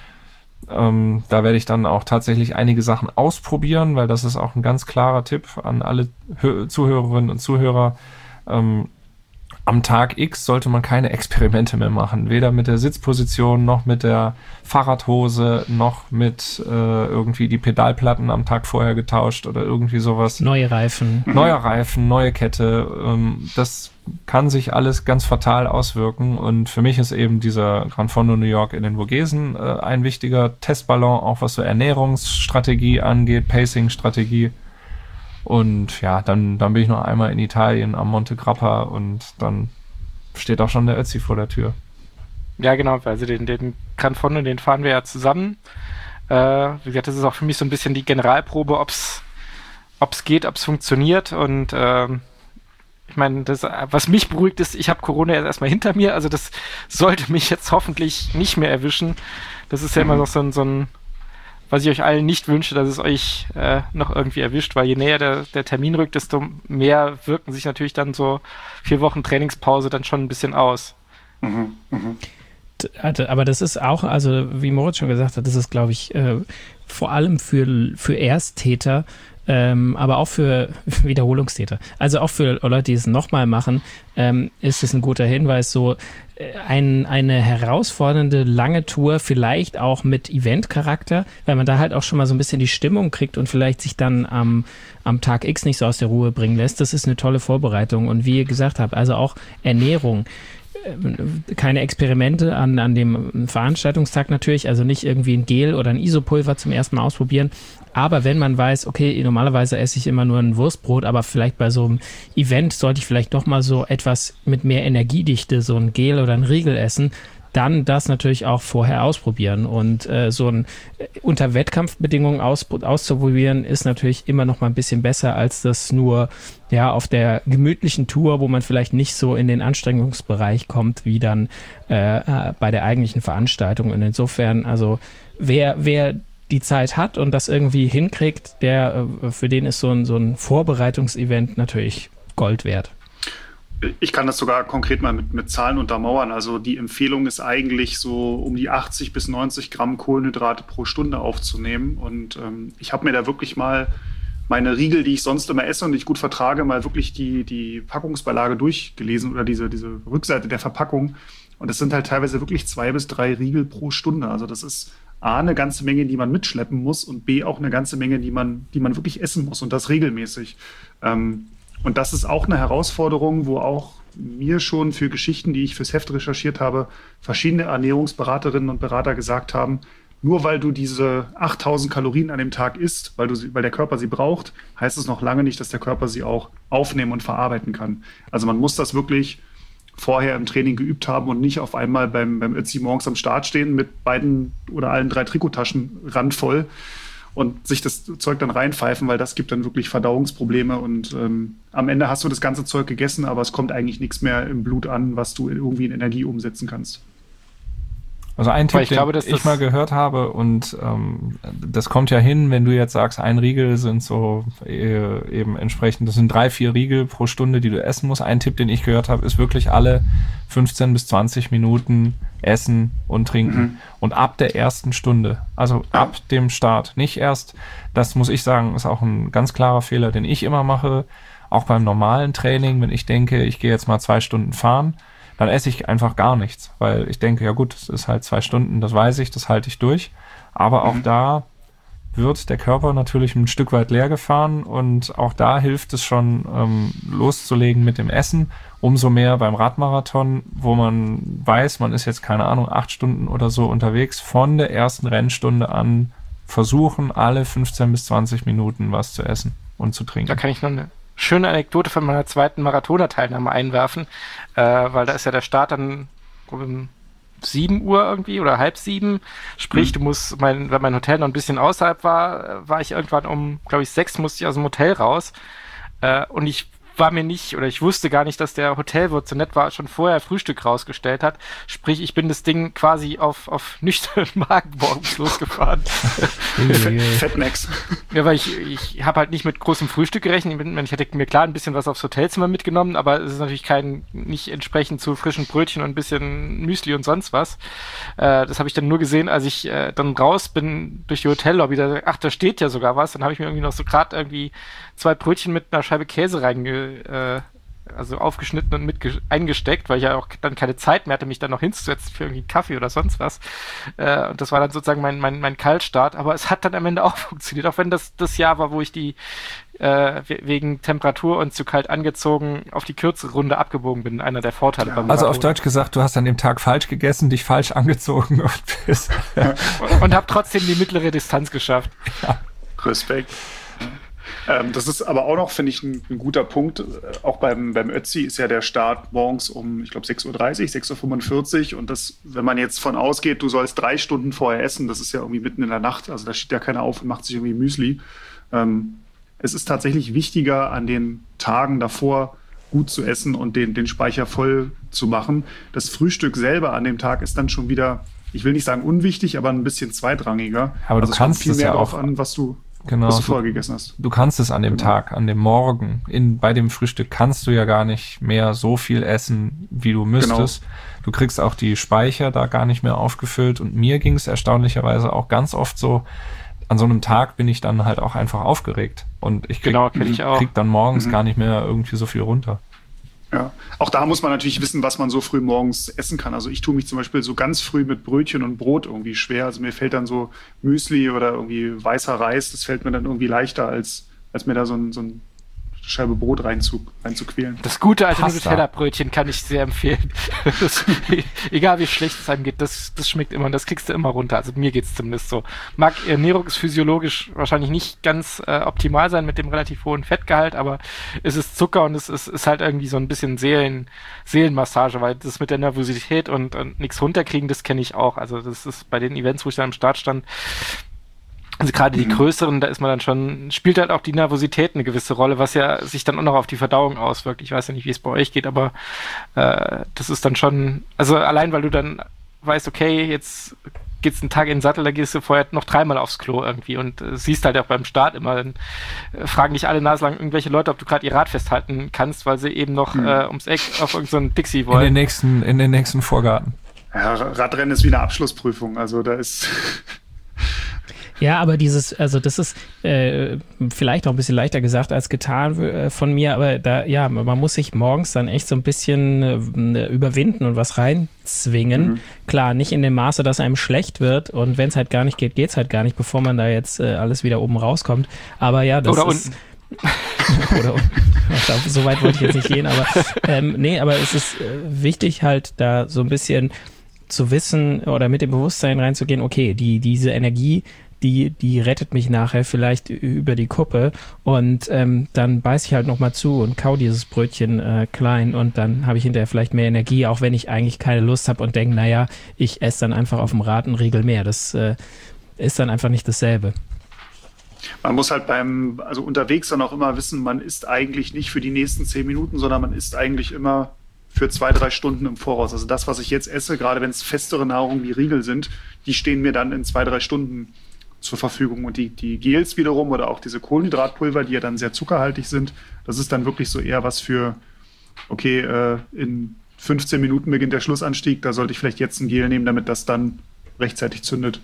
Ähm, da werde ich dann auch tatsächlich einige Sachen ausprobieren, weil das ist auch ein ganz klarer Tipp an alle Hö- Zuhörerinnen und Zuhörer. Ähm, Am Tag X sollte man keine Experimente mehr machen. Weder mit der Sitzposition, noch mit der Fahrradhose, noch mit äh, irgendwie die Pedalplatten am Tag vorher getauscht oder irgendwie sowas.
Neue Reifen.
Neuer Reifen, neue Kette. Ähm, das kann sich alles ganz fatal auswirken. Und für mich ist eben dieser Gran Fondo New York in den Vogesen äh, ein wichtiger Testballon, auch was so Ernährungsstrategie angeht, Pacing-Strategie. Und ja, dann, dann bin ich noch einmal in Italien am Monte Grappa und dann steht auch schon der Ötzi vor der Tür.
Ja, genau, also den, den Gran Fondo, den fahren wir ja zusammen. Äh, wie gesagt, das ist auch für mich so ein bisschen die Generalprobe, ob es geht, ob es funktioniert. Und ähm, ich meine, das, was mich beruhigt ist, ich habe Corona jetzt erstmal hinter mir, also das sollte mich jetzt hoffentlich nicht mehr erwischen. Das ist ja immer noch so ein, so ein was ich euch allen nicht wünsche, dass es euch äh, noch irgendwie erwischt, weil je näher der, der Termin rückt, desto mehr wirken sich natürlich dann so vier Wochen Trainingspause dann schon ein bisschen aus.
Mhm, mhm.
Aber das ist auch, also wie Moritz schon gesagt hat, das ist, glaube ich, äh, vor allem für, für Ersttäter, ähm, aber auch für Wiederholungstäter. Also auch für Leute, die es nochmal machen, ähm, ist es ein guter Hinweis, so äh, ein, eine herausfordernde, lange Tour, vielleicht auch mit Event-Charakter, weil man da halt auch schon mal so ein bisschen die Stimmung kriegt und vielleicht sich dann am, am Tag X nicht so aus der Ruhe bringen lässt. Das ist eine tolle Vorbereitung. Und wie ihr gesagt habt, also auch Ernährung. Keine Experimente an, an dem Veranstaltungstag natürlich, also nicht irgendwie ein Gel oder ein Isopulver zum ersten Mal ausprobieren, aber wenn man weiß, okay, normalerweise esse ich immer nur ein Wurstbrot, aber vielleicht bei so einem Event sollte ich vielleicht doch mal so etwas mit mehr Energiedichte, so ein Gel oder ein Riegel essen, dann das natürlich auch vorher ausprobieren und äh, so ein äh, unter Wettkampfbedingungen aus, auszuprobieren ist natürlich immer noch mal ein bisschen besser als das nur ja auf der gemütlichen Tour, wo man vielleicht nicht so in den Anstrengungsbereich kommt wie dann äh, äh, bei der eigentlichen Veranstaltung. Und insofern, also wer wer die Zeit hat und das irgendwie hinkriegt, der äh, für den ist so ein so ein Vorbereitungsevent natürlich Gold wert.
Ich kann das sogar konkret mal mit, mit Zahlen untermauern. Also die Empfehlung ist eigentlich so um die achtzig bis neunzig Gramm Kohlenhydrate pro Stunde aufzunehmen. Und ähm, ich habe mir da wirklich mal meine Riegel, die ich sonst immer esse und die ich gut vertrage, mal wirklich die, die Packungsbeilage durchgelesen oder diese, diese Rückseite der Verpackung. Und das sind halt teilweise wirklich zwei bis drei Riegel pro Stunde. Also das ist A, eine ganze Menge, die man mitschleppen muss und B, auch eine ganze Menge, die man, die man wirklich essen muss und das regelmäßig. Ähm, Und das ist auch eine Herausforderung, wo auch mir schon für Geschichten, die ich fürs Heft recherchiert habe, verschiedene Ernährungsberaterinnen und Berater gesagt haben, nur weil du diese achttausend Kalorien an dem Tag isst, weil, du sie, weil der Körper sie braucht, heißt es noch lange nicht, dass der Körper sie auch aufnehmen und verarbeiten kann. Also man muss das wirklich vorher im Training geübt haben und nicht auf einmal beim, beim Ötzi morgens am Start stehen mit beiden oder allen drei Trikottaschen randvoll und sich das Zeug dann reinpfeifen, weil das gibt dann wirklich Verdauungsprobleme und ähm, am Ende hast du das ganze Zeug gegessen, aber es kommt eigentlich nichts mehr im Blut an, was du irgendwie in Energie umsetzen kannst.
Also ein Tipp,
ich glaube,
den
dass
ich
das
mal gehört habe und ähm, das kommt ja hin, wenn du jetzt sagst, ein Riegel sind so äh, eben entsprechend, das sind drei, vier Riegel pro Stunde, die du essen musst. Ein Tipp, den ich gehört habe, ist wirklich alle fünfzehn bis zwanzig Minuten essen und trinken. Mhm. Und ab der ersten Stunde, also ja. ab dem Start, nicht erst, das muss ich sagen, ist auch ein ganz klarer Fehler, den ich immer mache, auch beim normalen Training, wenn ich denke, ich gehe jetzt mal zwei Stunden fahren, dann esse ich einfach gar nichts, weil ich denke, ja gut, es ist halt zwei Stunden, das weiß ich, das halte ich durch. Aber auch mhm. da wird der Körper natürlich ein Stück weit leer gefahren und auch da hilft es schon, ähm, loszulegen mit dem Essen. Umso mehr beim Radmarathon, wo man weiß, man ist jetzt, keine Ahnung, acht Stunden oder so unterwegs, von der ersten Rennstunde an versuchen, alle fünfzehn bis zwanzig Minuten was zu essen und zu trinken.
Da kann ich noch eine schöne Anekdote von meiner zweiten Marathoner-Teilnahme einwerfen, äh, weil da ist ja der Start dann um sieben Uhr irgendwie oder halb sieben, sprich, mhm. du musst, mein, weil mein Hotel noch ein bisschen außerhalb war, war ich irgendwann um, glaube ich, sechs musste ich aus dem Hotel raus äh, und ich war mir nicht, oder ich wusste gar nicht, dass der Hotelwirt so nett war, schon vorher Frühstück rausgestellt hat. Sprich, ich bin das Ding quasi auf, auf nüchternen Magen morgens losgefahren.
Fettmax.
Ja, weil ich, ich habe halt nicht mit großem Frühstück gerechnet. Ich, bin, ich hätte mir klar ein bisschen was aufs Hotelzimmer mitgenommen, aber es ist natürlich kein, nicht entsprechend zu frischen Brötchen und ein bisschen Müsli und sonst was. Äh, das habe ich dann nur gesehen, als ich äh, dann raus bin durch die Hotellobby. Da, ach, da steht ja sogar was. Dann habe ich mir irgendwie noch so gerade irgendwie zwei Brötchen mit einer Scheibe Käse reinge, äh, also aufgeschnitten und mit eingesteckt, weil ich ja auch dann keine Zeit mehr hatte, mich dann noch hinzusetzen für irgendwie Kaffee oder sonst was. Äh, und das war dann sozusagen mein, mein, mein Kaltstart. Aber es hat dann am Ende auch funktioniert, auch wenn das das Jahr war, wo ich die äh, wegen Temperatur und zu kalt angezogen auf die kürzere Runde abgebogen bin. Einer der Vorteile beim
Also auf Deutsch gesagt, du hast an dem Tag falsch gegessen, dich falsch angezogen und bist
und, und habe trotzdem die mittlere Distanz geschafft.
Ja. Respekt. Ähm, das ist aber auch noch, finde ich, ein, ein guter Punkt. Auch beim, beim Ötzi ist ja der Start morgens um, ich glaube, sechs Uhr dreißig, sechs Uhr fünfundvierzig. Und das, wenn man jetzt von ausgeht, du sollst drei Stunden vorher essen, das ist ja irgendwie mitten in der Nacht. Also da steht ja keiner auf und macht sich irgendwie Müsli. Ähm, es ist tatsächlich wichtiger, an den Tagen davor gut zu essen und den, den Speicher voll zu machen. Das Frühstück selber an dem Tag ist dann schon wieder, ich will nicht sagen unwichtig, aber ein bisschen zweitrangiger.
Aber
also
du kannst
viel
es
mehr
ja
darauf
auch
an, was du
Genau,
was du vorher gegessen hast.
Du kannst es an dem
Genau.
Tag, an dem Morgen, in, bei dem Frühstück kannst du ja gar nicht mehr so viel essen, wie du müsstest. Genau. Du kriegst auch die Speicher da gar nicht mehr aufgefüllt und mir ging es erstaunlicherweise auch ganz oft so, an so einem Tag bin ich dann halt auch einfach aufgeregt und ich krieg,
genau, kenn ich auch.
krieg dann morgens
mhm.
gar nicht mehr irgendwie so viel runter.
Ja, auch da muss man natürlich wissen, was man so früh morgens essen kann. Also ich tue mich zum Beispiel so ganz früh mit Brötchen und Brot irgendwie schwer. Also mir fällt dann so Müsli oder irgendwie weißer Reis, das fällt mir dann irgendwie leichter, als, als mir da so ein, so ein Scheibe Brot reinzu, reinzuquälen.
Das gute alte
Pasta.
Nutella-Brötchen kann ich sehr empfehlen. Das, egal wie schlecht es einem geht, das, das schmeckt immer und das kriegst du immer runter. Also mir geht's zumindest so. Mag ernährungsphysiologisch wahrscheinlich nicht ganz äh, optimal sein mit dem relativ hohen Fettgehalt, aber es ist Zucker und es ist, ist halt irgendwie so ein bisschen Seelen, Seelenmassage, weil das mit der Nervosität und, und nichts runterkriegen, das kenne ich auch. Also das ist bei den Events, wo ich dann am Start stand, also gerade die
Mhm.
größeren, da ist man dann schon, spielt halt auch die Nervosität eine gewisse Rolle, was ja sich dann auch noch auf die Verdauung auswirkt. Ich weiß ja nicht, wie es bei euch geht, aber äh, das ist dann schon, also allein, weil du dann weißt, okay, jetzt geht's einen Tag in den Sattel, da gehst du vorher noch dreimal aufs Klo irgendwie und äh, siehst halt auch beim Start immer, dann äh, fragen dich alle naselang irgendwelche Leute, ob du gerade ihr Rad festhalten kannst, weil sie eben noch
Mhm.
äh, ums Eck auf irgendeinen so Dixie
In
wollen.
den nächsten, in den nächsten Vorgarten.
Ja, Radrennen ist wie eine Abschlussprüfung. Also da ist
Ja, aber dieses, also das ist äh, vielleicht auch ein bisschen leichter gesagt als getan äh, von mir, aber da, ja, man muss sich morgens dann echt so ein bisschen äh, überwinden und was reinzwingen. Mhm. Klar, nicht in dem Maße, dass einem schlecht wird und wenn es halt gar nicht geht, geht's halt gar nicht, bevor man da jetzt äh, alles wieder oben rauskommt. Aber ja, das
Oder
ist...
unten.
Oder unten. So weit wollte ich jetzt nicht gehen, aber ähm, nee, aber es ist äh, wichtig halt da so ein bisschen zu wissen oder mit dem Bewusstsein reinzugehen, okay, die, diese Energie, die, die rettet mich nachher vielleicht über die Kuppe und ähm, dann beiß ich halt nochmal zu und kau dieses Brötchen äh, klein und dann habe ich hinterher vielleicht mehr Energie, auch wenn ich eigentlich keine Lust habe und denke, naja, ich esse dann einfach auf dem Rad einen Riegel mehr. Das äh, ist dann einfach nicht dasselbe.
Man muss halt beim, also unterwegs dann auch immer wissen, man isst eigentlich nicht für die nächsten zehn Minuten, sondern man isst eigentlich immer für zwei, drei Stunden im Voraus. Also das, was ich jetzt esse, gerade wenn es festere Nahrung wie Riegel sind, die stehen mir dann in zwei, drei Stunden zur Verfügung. Und die, die Gels wiederum oder auch diese Kohlenhydratpulver, die ja dann sehr zuckerhaltig sind, das ist dann wirklich so eher was für, okay, äh, in fünfzehn Minuten beginnt der Schlussanstieg, da sollte ich vielleicht jetzt ein Gel nehmen, damit das dann rechtzeitig zündet.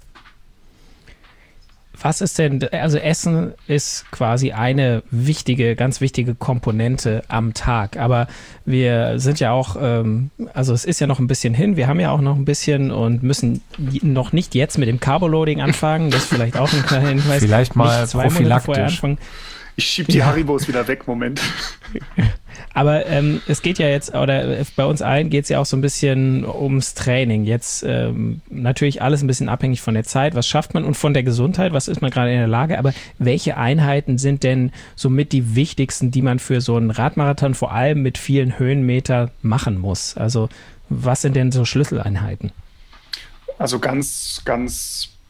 Was ist denn, also Essen ist quasi eine wichtige, ganz wichtige Komponente am Tag, aber wir sind ja auch, ähm, also es ist ja noch ein bisschen hin, wir haben ja auch noch ein bisschen und müssen noch nicht jetzt mit dem Carboloading anfangen, das ist vielleicht auch ein kleiner Hinweis.
Vielleicht mal
nicht zwei Monate vorher
prophylaktisch.
anfangen.
Ich schieb die
Ja.
Haribos wieder weg, Moment.
Aber ähm, es geht ja jetzt, oder bei uns allen geht es ja auch so ein bisschen ums Training. Jetzt ähm, natürlich alles ein bisschen abhängig von der Zeit, was schafft man und von der Gesundheit, was ist man gerade in der Lage, aber welche Einheiten sind denn somit die wichtigsten, die man für so einen Radmarathon vor allem mit vielen Höhenmeter machen muss? Also was sind denn so Schlüsseleinheiten?
Also ganz, ganz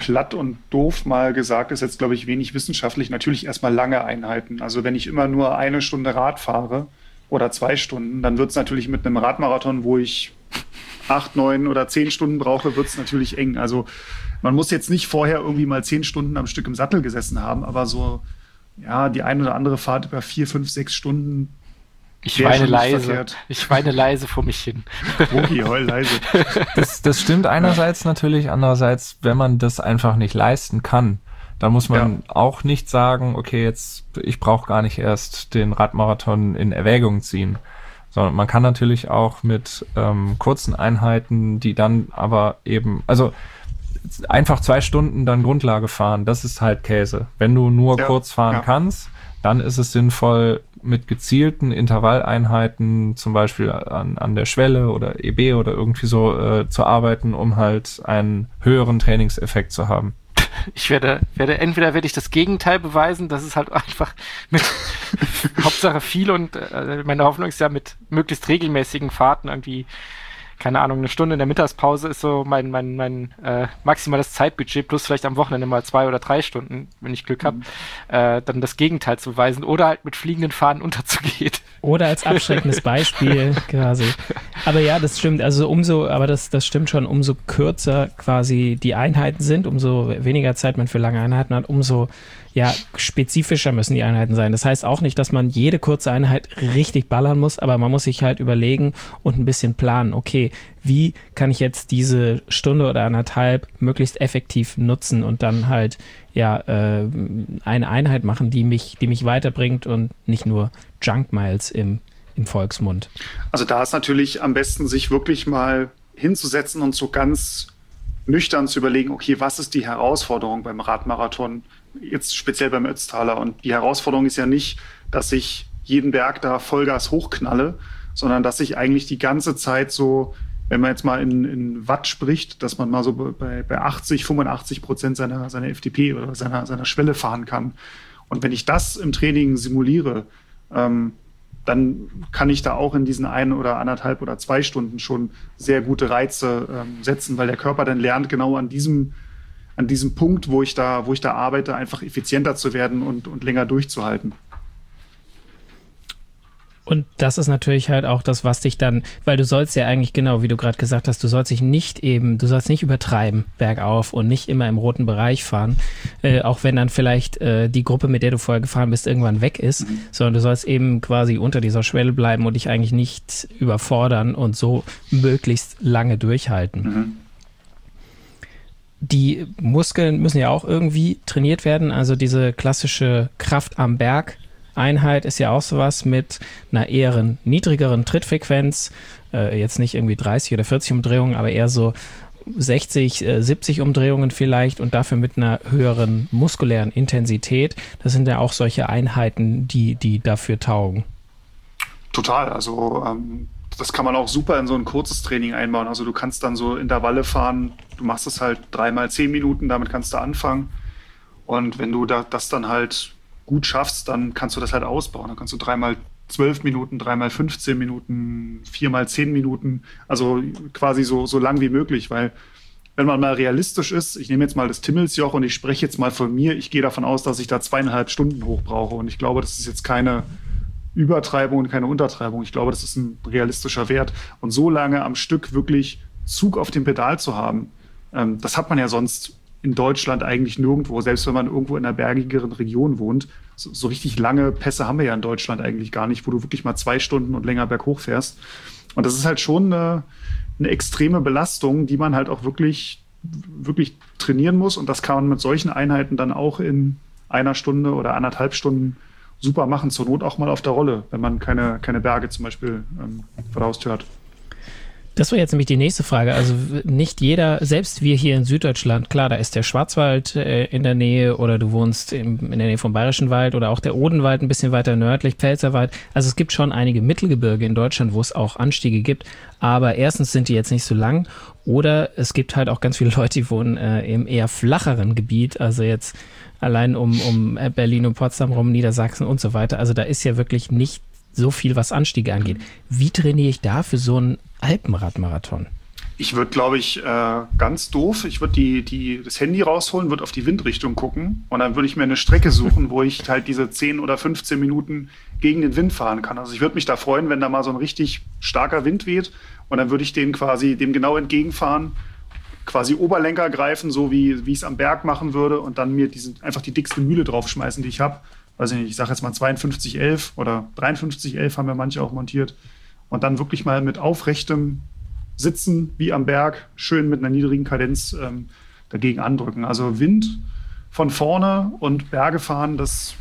platt und doof mal gesagt, ist jetzt, glaube ich, wenig wissenschaftlich. Natürlich erstmal lange Einheiten. Also wenn ich immer nur eine Stunde Rad fahre oder zwei Stunden, dann wird es natürlich mit einem Radmarathon, wo ich acht, neun oder zehn Stunden brauche, wird es natürlich eng. Also man muss jetzt nicht vorher irgendwie mal zehn Stunden am Stück im Sattel gesessen haben, aber so, ja, die eine oder andere Fahrt über vier, fünf, sechs Stunden.
Ich weine leise. Ich weine leise vor mich hin.
Okay, heul leise.
Das, das stimmt einerseits natürlich, andererseits, wenn man das einfach nicht leisten kann, dann muss man ja. auch nicht sagen, okay, jetzt, ich brauche gar nicht erst den Radmarathon in Erwägung ziehen. Sondern man kann natürlich auch mit ähm, kurzen Einheiten, die dann aber eben, also einfach zwei Stunden dann Grundlage fahren, das ist halt Käse. Wenn du nur ja, kurz fahren ja. kannst, dann ist es sinnvoll, mit gezielten Intervalleinheiten, zum Beispiel an, an der Schwelle oder E B oder irgendwie so äh, zu arbeiten, um halt einen höheren Trainingseffekt zu haben.
Ich werde, werde, entweder werde ich das Gegenteil beweisen, dass es halt einfach mit Hauptsache viel und äh, meine Hoffnung ist ja mit möglichst regelmäßigen Fahrten irgendwie, keine Ahnung, eine Stunde in der Mittagspause ist so mein, mein, mein äh, maximales Zeitbudget, plus vielleicht am Wochenende mal zwei oder drei Stunden, wenn ich Glück habe, mhm. äh, dann das Gegenteil zu beweisen oder halt mit fliegenden Fahnen unterzugehen.
Oder als abschreckendes Beispiel quasi. Aber ja, das stimmt. Also umso, aber das, das stimmt schon, umso kürzer quasi die Einheiten sind, umso weniger Zeit man für lange Einheiten hat, umso ja, spezifischer müssen die Einheiten sein. Das heißt auch nicht, dass man jede kurze Einheit richtig ballern muss, aber man muss sich halt überlegen und ein bisschen planen, okay, wie kann ich jetzt diese Stunde oder anderthalb möglichst effektiv nutzen und dann halt ja äh, eine Einheit machen, die mich, die mich weiterbringt und nicht nur Junk Miles im, im Volksmund.
Also da ist natürlich am besten, sich wirklich mal hinzusetzen und so ganz nüchtern zu überlegen, okay, was ist die Herausforderung beim Radmarathon, jetzt speziell beim Ötztaler. Und die Herausforderung ist ja nicht, dass ich jeden Berg da Vollgas hochknalle, sondern dass ich eigentlich die ganze Zeit so, wenn man jetzt mal in, in Watt spricht, dass man mal so bei, bei achtzig, fünfundachtzig Prozent seiner, seiner F T P oder seiner, seiner Schwelle fahren kann. Und wenn ich das im Training simuliere, ähm, dann kann ich da auch in diesen ein oder anderthalb oder zwei Stunden schon sehr gute Reize ähm, setzen, weil der Körper dann lernt, genau an diesem, an diesem Punkt, wo ich da, wo ich da arbeite, einfach effizienter zu werden und, und länger durchzuhalten.
Und das ist natürlich halt auch das, was dich dann, weil du sollst ja eigentlich, genau, wie du gerade gesagt hast, du sollst dich nicht eben, du sollst nicht übertreiben bergauf und nicht immer im roten Bereich fahren, äh, auch wenn dann vielleicht äh, die Gruppe, mit der du vorher gefahren bist, irgendwann weg ist, mhm. sondern du sollst eben quasi unter dieser Schwelle bleiben und dich eigentlich nicht überfordern und so möglichst lange durchhalten. Mhm. Die Muskeln müssen ja auch irgendwie trainiert werden, also diese klassische Kraft am Berg Einheit ist ja auch sowas mit einer eher niedrigeren Trittfrequenz, äh, jetzt nicht irgendwie dreißig oder vierzig Umdrehungen, aber eher so sechzig, äh, siebzig Umdrehungen vielleicht und dafür mit einer höheren muskulären Intensität. Das sind ja auch solche Einheiten, die, die dafür taugen.
Total, also ähm, das kann man auch super in so ein kurzes Training einbauen. Also du kannst dann so Intervalle fahren, du machst es halt dreimal zehn Minuten, damit kannst du anfangen. Und wenn du da, das dann halt gut schaffst, dann kannst du das halt ausbauen. Dann kannst du dreimal zwölf Minuten, dreimal fünfzehn Minuten, viermal zehn Minuten, also quasi so, so lang wie möglich, weil wenn man mal realistisch ist, ich nehme jetzt mal das Timmelsjoch und ich spreche jetzt mal von mir, ich gehe davon aus, dass ich da zweieinhalb Stunden hoch brauche und ich glaube, das ist jetzt keine Übertreibung und keine Untertreibung. Ich glaube, das ist ein realistischer Wert und so lange am Stück wirklich Zug auf dem Pedal zu haben, ähm, das hat man ja sonst in Deutschland eigentlich nirgendwo, selbst wenn man irgendwo in einer bergigeren Region wohnt. So, so richtig lange Pässe haben wir ja in Deutschland eigentlich gar nicht, wo du wirklich mal zwei Stunden und länger berghoch fährst. Und das ist halt schon eine, eine extreme Belastung, die man halt auch wirklich, wirklich trainieren muss. Und das kann man mit solchen Einheiten dann auch in einer Stunde oder anderthalb Stunden super machen. Zur Not auch mal auf der Rolle, wenn man keine, keine Berge zum Beispiel ähm, vor der Haustür hat.
Das war jetzt nämlich die nächste Frage. Also nicht jeder, selbst wir hier in Süddeutschland, klar, da ist der Schwarzwald äh, in der Nähe oder du wohnst im, in der Nähe vom Bayerischen Wald oder auch der Odenwald ein bisschen weiter nördlich, Pfälzerwald. Also es gibt schon einige Mittelgebirge in Deutschland, wo es auch Anstiege gibt. Aber erstens sind die jetzt nicht so lang oder es gibt halt auch ganz viele Leute, die wohnen äh, im eher flacheren Gebiet. Also jetzt allein um, um Berlin und Potsdam rum, Niedersachsen und so weiter. Also da ist ja wirklich nicht so viel, was Anstiege angeht. Wie trainiere ich da für so einen Alpenradmarathon?
Ich würde, glaube ich, äh, ganz doof, ich würde die, die, das Handy rausholen, würde auf die Windrichtung gucken und dann würde ich mir eine Strecke suchen, wo ich halt diese zehn oder fünfzehn Minuten gegen den Wind fahren kann. Also ich würde mich da freuen, wenn da mal so ein richtig starker Wind weht und dann würde ich den quasi dem genau entgegenfahren, quasi Oberlenker greifen, so wie, wie ich es am Berg machen würde und dann mir diesen, einfach die dickste Mühle draufschmeißen, die ich habe. Weiß ich nicht, ich sage jetzt mal zweiundfünfzig elf oder dreiundfünfzig elf haben ja manche auch montiert und dann wirklich mal mit aufrechtem Sitzen wie am Berg, schön mit einer niedrigen Kadenz ähm, dagegen andrücken. Also Wind von vorne und Berge fahren, das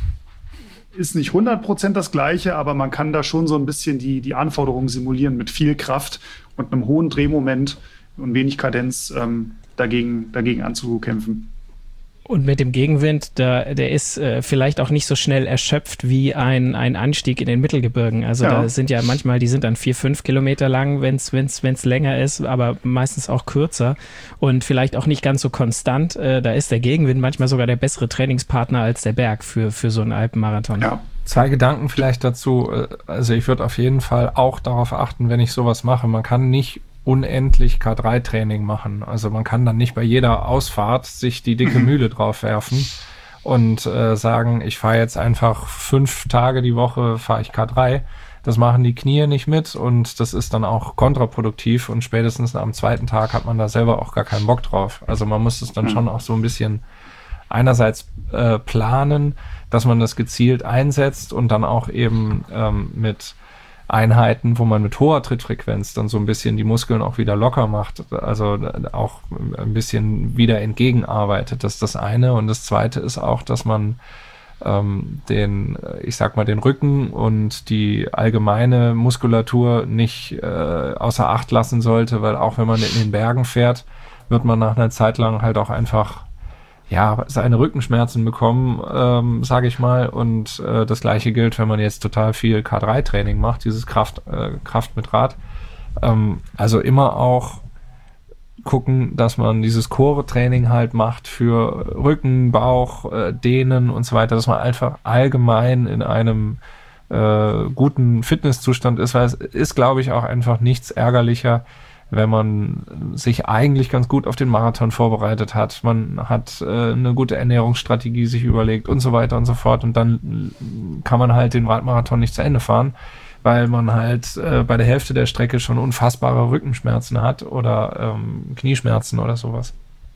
ist nicht hundert Prozent das Gleiche, aber man kann da schon so ein bisschen die, die Anforderungen simulieren mit viel Kraft und einem hohen Drehmoment und wenig Kadenz ähm, dagegen, dagegen anzukämpfen.
Und mit dem Gegenwind, der, der ist äh, vielleicht auch nicht so schnell erschöpft wie ein, ein Anstieg in den Mittelgebirgen. Also ja. Da sind ja manchmal, die sind dann vier, fünf Kilometer lang, wenn es wenn's, wenn's länger ist, aber meistens auch kürzer und vielleicht auch nicht ganz so konstant. Äh, da ist der Gegenwind manchmal sogar der bessere Trainingspartner als der Berg für, für so einen Alpenmarathon.
Ja.
Zwei Gedanken vielleicht dazu. Also ich würde auf jeden Fall auch darauf achten, wenn ich sowas mache. Man kann nicht unendlich K drei Training machen. Also man kann dann nicht bei jeder Ausfahrt sich die dicke Mühle drauf werfen und äh, sagen, ich fahre jetzt einfach fünf Tage die Woche, fahre ich K drei. Das machen die Knie nicht mit und das ist dann auch kontraproduktiv und spätestens am zweiten Tag hat man da selber auch gar keinen Bock drauf. Also man muss es dann schon auch so ein bisschen einerseits äh, planen, dass man das gezielt einsetzt und dann auch eben ähm, mit Einheiten, wo man mit hoher Trittfrequenz dann so ein bisschen die Muskeln auch wieder locker macht, also auch ein bisschen wieder entgegenarbeitet. Das ist das eine. Und das zweite ist auch, dass man ähm, den, ich sag mal, den Rücken und die allgemeine Muskulatur nicht äh, außer Acht lassen sollte, weil auch wenn man in den Bergen fährt, wird man nach einer Zeit lang halt auch einfach ja, seine Rückenschmerzen bekommen, ähm, sage ich mal. Und äh, das Gleiche gilt, wenn man jetzt total viel K drei Training macht, dieses Kraft, äh, Kraft mit Rad. Ähm, also immer auch gucken, dass man dieses Core-Training halt macht für Rücken, Bauch, äh, Dehnen und so weiter, dass man einfach allgemein in einem äh, guten Fitnesszustand ist, weil es ist, glaube ich, auch einfach nichts ärgerlicher, wenn man sich eigentlich ganz gut auf den Marathon vorbereitet hat, man hat äh, eine gute Ernährungsstrategie sich überlegt und so weiter und so fort und dann kann man halt den Radmarathon nicht zu Ende fahren, weil man halt äh, bei der Hälfte der Strecke schon unfassbare Rückenschmerzen hat oder ähm, Knieschmerzen oder sowas.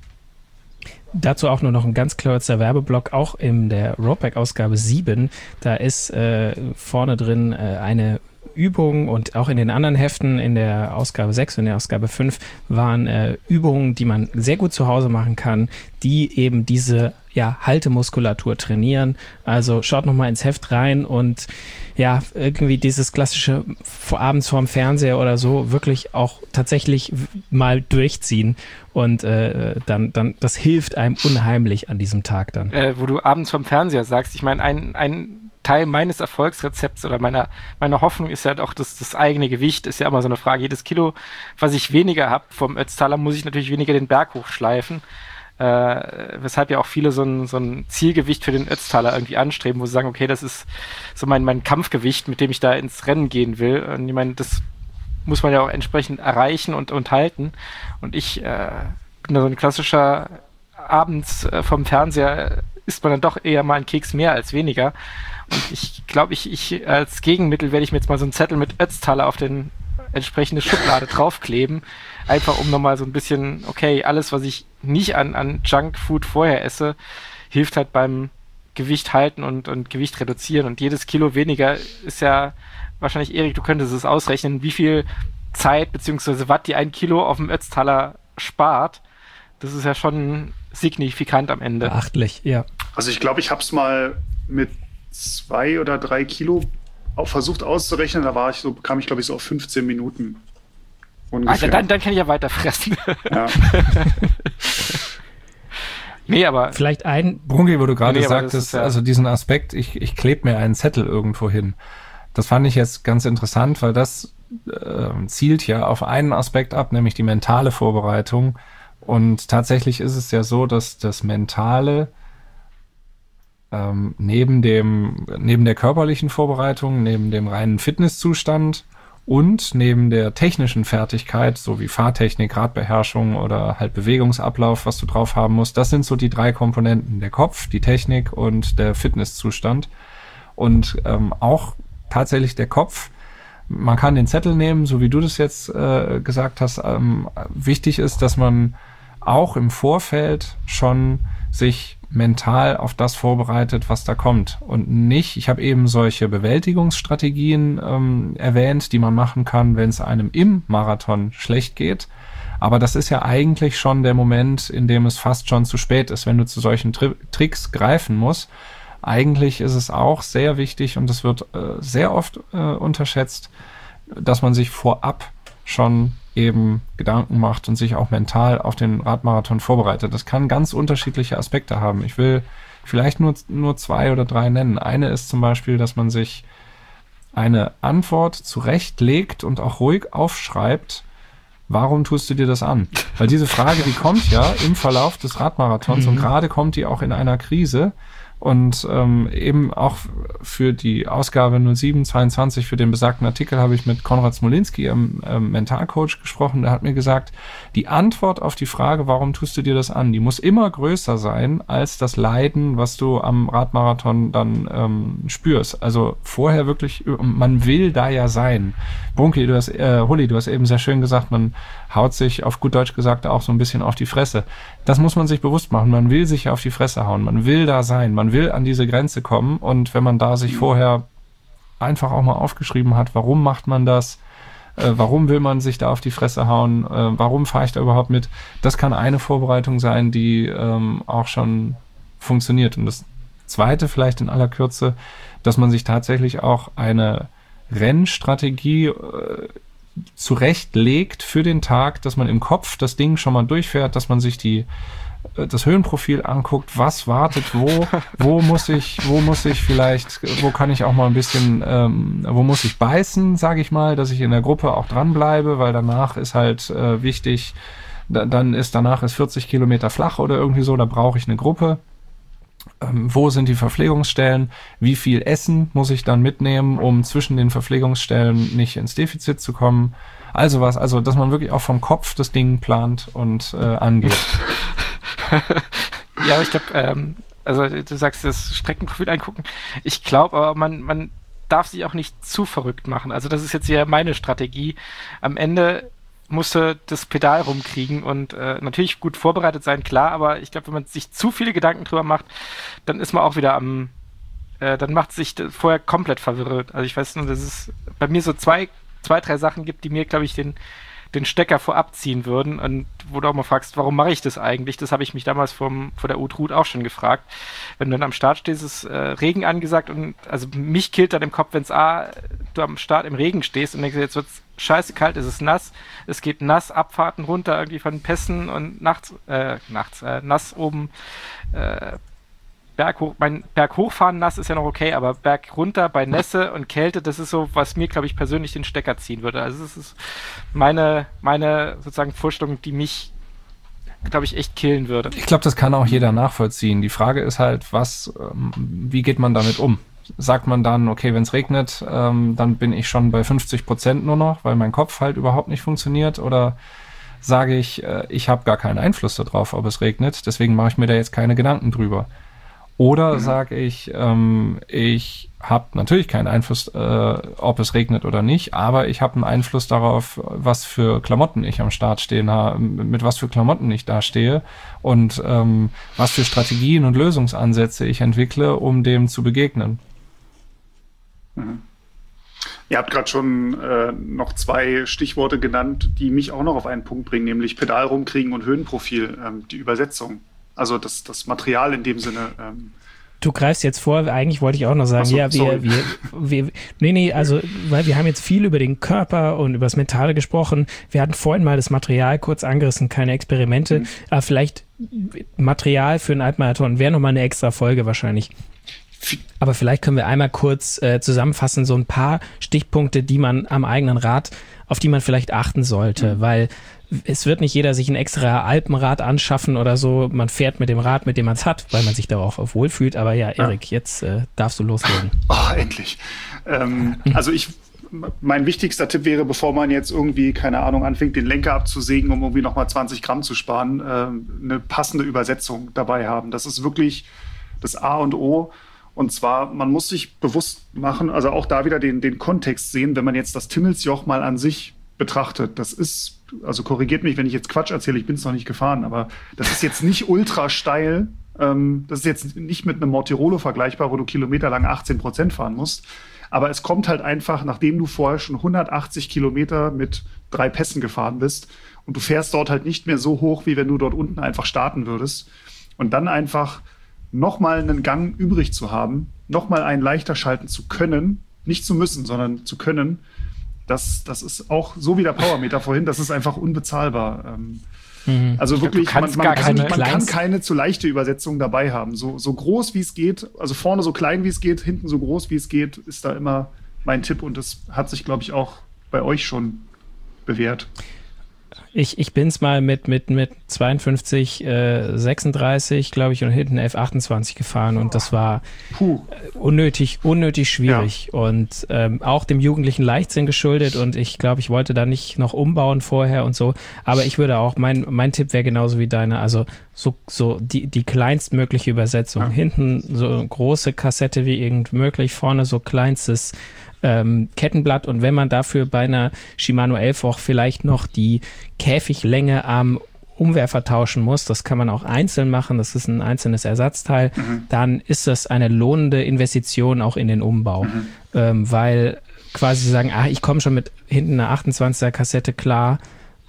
Dazu auch nur noch ein ganz kurzer Werbeblock, auch in der Roadbike-Ausgabe sieben, da ist äh, vorne drin äh, eine Übungen und auch in den anderen Heften, in der Ausgabe sechs und in der Ausgabe fünf, waren äh, Übungen, die man sehr gut zu Hause machen kann, die eben diese ja, Haltemuskulatur trainieren. Also schaut nochmal ins Heft rein und ja, irgendwie dieses klassische vor, abends vorm Fernseher oder so wirklich auch tatsächlich mal durchziehen und äh, dann, dann, das hilft einem unheimlich an diesem Tag dann.
Äh, wo du abends vorm Fernseher sagst, ich meine, ein, ein Teil meines Erfolgsrezepts oder meiner, meiner Hoffnung ist ja doch, dass das eigene Gewicht ist ja immer so eine Frage. Jedes Kilo, was ich weniger habe vom Ötztaler, muss ich natürlich weniger den Berg hochschleifen. Äh, weshalb ja auch viele so ein, so ein Zielgewicht für den Ötztaler irgendwie anstreben, wo sie sagen, okay, das ist so mein, mein Kampfgewicht, mit dem ich da ins Rennen gehen will. Und ich meine, das muss man ja auch entsprechend erreichen und, und halten. Und ich äh, bin da so ein klassischer abends äh, vom Fernseher isst man dann doch eher mal einen Keks mehr als weniger. Und ich glaube, ich, ich als Gegenmittel werde ich mir jetzt mal so einen Zettel mit Ötztaler auf den entsprechende Schublade draufkleben. Einfach um nochmal so ein bisschen, okay, alles, was ich nicht an, an Junkfood vorher esse, hilft halt beim Gewicht halten und, und Gewicht reduzieren. Und jedes Kilo weniger ist ja wahrscheinlich, Erik, du könntest es ausrechnen, wie viel Zeit bzw. Watt die ein Kilo auf dem Ötztaler spart. Das ist ja schon signifikant am Ende.
Beachtlich, ja.
Also ich glaube, ich habe es mal mit zwei oder drei Kilo auch versucht auszurechnen. Da war ich so, kam ich glaube ich so auf fünfzehn Minuten. Ungefähr.
Also dann, dann kann ich ja weiter fressen.
Ja.
Nee, aber
vielleicht ein
Brungi, wo du gerade
nee,
sagtest,
ja
also diesen Aspekt, ich, ich klebe mir einen Zettel irgendwo hin. Das fand ich jetzt ganz interessant, weil das äh, zielt ja auf einen Aspekt ab, nämlich die mentale Vorbereitung. Und tatsächlich ist es ja so, dass das Mentale ähm, neben dem, neben der körperlichen Vorbereitung, neben dem reinen Fitnesszustand Und neben der technischen Fertigkeit, so wie Fahrtechnik, Radbeherrschung oder halt Bewegungsablauf, was du drauf haben musst, das sind so die drei Komponenten, der Kopf, die Technik und der Fitnesszustand. Und ähm, auch tatsächlich der Kopf. Man kann den Zettel nehmen, so wie du das jetzt äh, gesagt hast. Ähm, wichtig ist, dass man auch im Vorfeld schon sich mental auf das vorbereitet, was da kommt. Und nicht, ich habe eben solche Bewältigungsstrategien ähm, erwähnt, die man machen kann, wenn es einem im Marathon schlecht geht. Aber das ist ja eigentlich schon der Moment, in dem es fast schon zu spät ist, wenn du zu solchen Tri- Tricks greifen musst. Eigentlich ist es auch sehr wichtig, und das wird äh, sehr oft äh, unterschätzt, dass man sich vorab schon eben Gedanken macht und sich auch mental auf den Radmarathon vorbereitet. Das kann ganz unterschiedliche Aspekte haben. Ich will vielleicht nur, nur zwei oder drei nennen. Eine ist zum Beispiel, dass man sich eine Antwort zurechtlegt und auch ruhig aufschreibt, warum tust du dir das an? Weil diese Frage, die kommt ja im Verlauf des Radmarathons mhm. und gerade kommt die auch in einer Krise. Und ähm, eben auch für die Ausgabe null sieben zweiundzwanzig, für den besagten Artikel, habe ich mit Konrad Smolinski, ihrem ähm, Mentalcoach, gesprochen. Der hat mir gesagt, die Antwort auf die Frage, warum tust du dir das an, die muss immer größer sein als das Leiden, was du am Radmarathon dann ähm, spürst. Also vorher wirklich, man will da ja sein. Bunky, du hast, äh, Hulli, du hast eben sehr schön gesagt, man haut sich auf gut Deutsch gesagt auch so ein bisschen auf die Fresse. Das muss man sich bewusst machen. Man will sich auf die Fresse hauen. Man will da sein. Man will an diese Grenze kommen. Und wenn man da sich vorher einfach auch mal aufgeschrieben hat, warum macht man das? Äh, warum will man sich da auf die Fresse hauen? Äh, warum fahre ich da überhaupt mit? Das kann eine Vorbereitung sein, die ähm, auch schon funktioniert. Und das Zweite vielleicht in aller Kürze, dass man sich tatsächlich auch eine Rennstrategie äh, zurechtlegt für den Tag, dass man im Kopf das Ding schon mal durchfährt, dass man sich die das Höhenprofil anguckt, was wartet wo, wo muss ich, wo muss ich vielleicht, wo kann ich auch mal ein bisschen, ähm, wo muss ich beißen, sage ich mal, dass ich in der Gruppe auch dranbleibe, weil danach ist halt äh, wichtig, da, dann ist danach ist vierzig Kilometer flach oder irgendwie so, da brauche ich eine Gruppe. Ähm, wo sind die Verpflegungsstellen? Wie viel Essen muss ich dann mitnehmen, um zwischen den Verpflegungsstellen nicht ins Defizit zu kommen? Also was, also dass man wirklich auch vom Kopf das Ding plant und äh, angeht.
Ja, aber ich glaube, ähm, also du sagst, das Streckenprofil angucken. Ich glaube aber, man, man darf sich auch nicht zu verrückt machen. Also das ist jetzt ja meine Strategie. Am Ende musste das Pedal rumkriegen und äh, natürlich gut vorbereitet sein, klar, aber ich glaube, wenn man sich zu viele Gedanken drüber macht, dann ist man auch wieder am, äh, dann macht sich vorher komplett verwirrt. Also ich weiß nur, dass es bei mir so zwei, zwei, drei Sachen gibt, die mir, glaube ich, den, den Stecker vorab ziehen würden und wo du auch mal fragst, warum mache ich das eigentlich? Das habe ich mich damals vom, vor der Utrut auch schon gefragt. Wenn du dann am Start stehst, ist äh, Regen angesagt und also mich killt dann im Kopf, wenn es A, du am Start im Regen stehst und denkst, jetzt wird's scheiße kalt, es ist nass, es geht nass, Abfahrten runter irgendwie von Pässen und nachts, äh, nachts, äh, nass oben, äh, Berg hoch, mein Berg hochfahren nass ist ja noch okay, aber Berg runter bei Nässe und Kälte, das ist so, was mir, glaube ich, persönlich den Stecker ziehen würde. Also das ist meine, meine sozusagen Vorstellung, die mich, glaube ich, echt killen würde.
Ich glaube, das kann auch jeder nachvollziehen. Die Frage ist halt, was, ähm, wie geht man damit um? Sagt man dann, okay, wenn es regnet, ähm, dann bin ich schon bei fünfzig Prozent nur noch, weil mein Kopf halt überhaupt nicht funktioniert? Oder sage ich, äh, ich habe gar keinen Einfluss darauf, ob es regnet, deswegen mache ich mir da jetzt keine Gedanken drüber? Oder mhm. sage ich, ähm, ich habe natürlich keinen Einfluss, äh, ob es regnet oder nicht, aber ich habe einen Einfluss darauf, was für Klamotten ich am Start stehen habe, mit was für Klamotten ich da stehe und ähm, was für Strategien und Lösungsansätze ich entwickle, um dem zu begegnen.
Mhm. Ihr habt gerade schon äh, noch zwei Stichworte genannt, die mich auch noch auf einen Punkt bringen, nämlich Pedal rumkriegen und Höhenprofil, ähm, die Übersetzung. Also das, das Material in dem Sinne. Ähm
Du greifst jetzt vor, eigentlich wollte ich auch noch sagen, so, ja, wir, wir, wir, nee, nee, also, weil wir haben jetzt viel über den Körper und über das Mentale gesprochen. Wir hatten vorhin mal das Material kurz angerissen, keine Experimente, mhm. aber vielleicht Material für einen Halbmarathon wäre nochmal eine extra Folge wahrscheinlich. Aber vielleicht können wir einmal kurz äh, zusammenfassen, so ein paar Stichpunkte, die man am eigenen Rad, auf die man vielleicht achten sollte, mhm. weil es wird nicht jeder sich ein extra Alpenrad anschaffen oder so. Man fährt mit dem Rad, mit dem man es hat, weil man sich da auch wohlfühlt. Aber ja, Erik, ja. jetzt äh, darfst du loslegen.
Oh, endlich. Ähm, also ich mein wichtigster Tipp wäre, bevor man jetzt irgendwie, keine Ahnung, anfängt, den Lenker abzusägen, um irgendwie nochmal zwanzig Gramm zu sparen, äh, eine passende Übersetzung dabei haben. Das ist wirklich das A und O. Und zwar, man muss sich bewusst machen, also auch da wieder den, den Kontext sehen, wenn man jetzt das Timmelsjoch mal an sich betrachtet. Das ist, also korrigiert mich, wenn ich jetzt Quatsch erzähle, ich bin es noch nicht gefahren, aber das ist jetzt nicht ultra steil. Ähm, das ist jetzt nicht mit einem Mortirolo vergleichbar, wo du kilometerlang achtzehn Prozent fahren musst. Aber es kommt halt einfach, nachdem du vorher schon hundertachtzig Kilometer mit drei Pässen gefahren bist und du fährst dort halt nicht mehr so hoch, wie wenn du dort unten einfach starten würdest. Und dann einfach nochmal einen Gang übrig zu haben, nochmal einen leichter schalten zu können, nicht zu müssen, sondern zu können, das, das ist auch so wie der Powermeter vorhin, das ist einfach unbezahlbar. Ähm, mhm. Also
ich
wirklich,
glaub,
man, man, kann,
keine
man kann keine zu leichte Übersetzung dabei haben. So, so groß wie es geht, also vorne so klein wie es geht, hinten so groß wie es geht, ist da immer mein Tipp und das hat sich, glaube ich, auch bei euch schon bewährt.
Ich, ich bin's mal mit, mit, mit zweiundfünfzig, äh, sechsunddreißig, glaube ich, und hinten F achtundzwanzig gefahren und das war Puh. unnötig, unnötig schwierig ja. und ähm, auch dem jugendlichen Leichtsinn geschuldet und ich glaube, ich wollte da nicht noch umbauen vorher und so, aber ich würde auch, mein, mein Tipp wäre genauso wie deine, also so, so die, die kleinstmögliche Übersetzung, ja. hinten so große Kassette wie irgend möglich, vorne so kleinstes Ähm, Kettenblatt und wenn man dafür bei einer Shimano elf auch vielleicht noch die Käfiglänge am Umwerfer tauschen muss, das kann man auch einzeln machen, das ist ein einzelnes Ersatzteil, mhm. dann ist das eine lohnende Investition auch in den Umbau, mhm. ähm, weil quasi sagen, ah, ich komme schon mit hinten einer achtundzwanziger Kassette klar,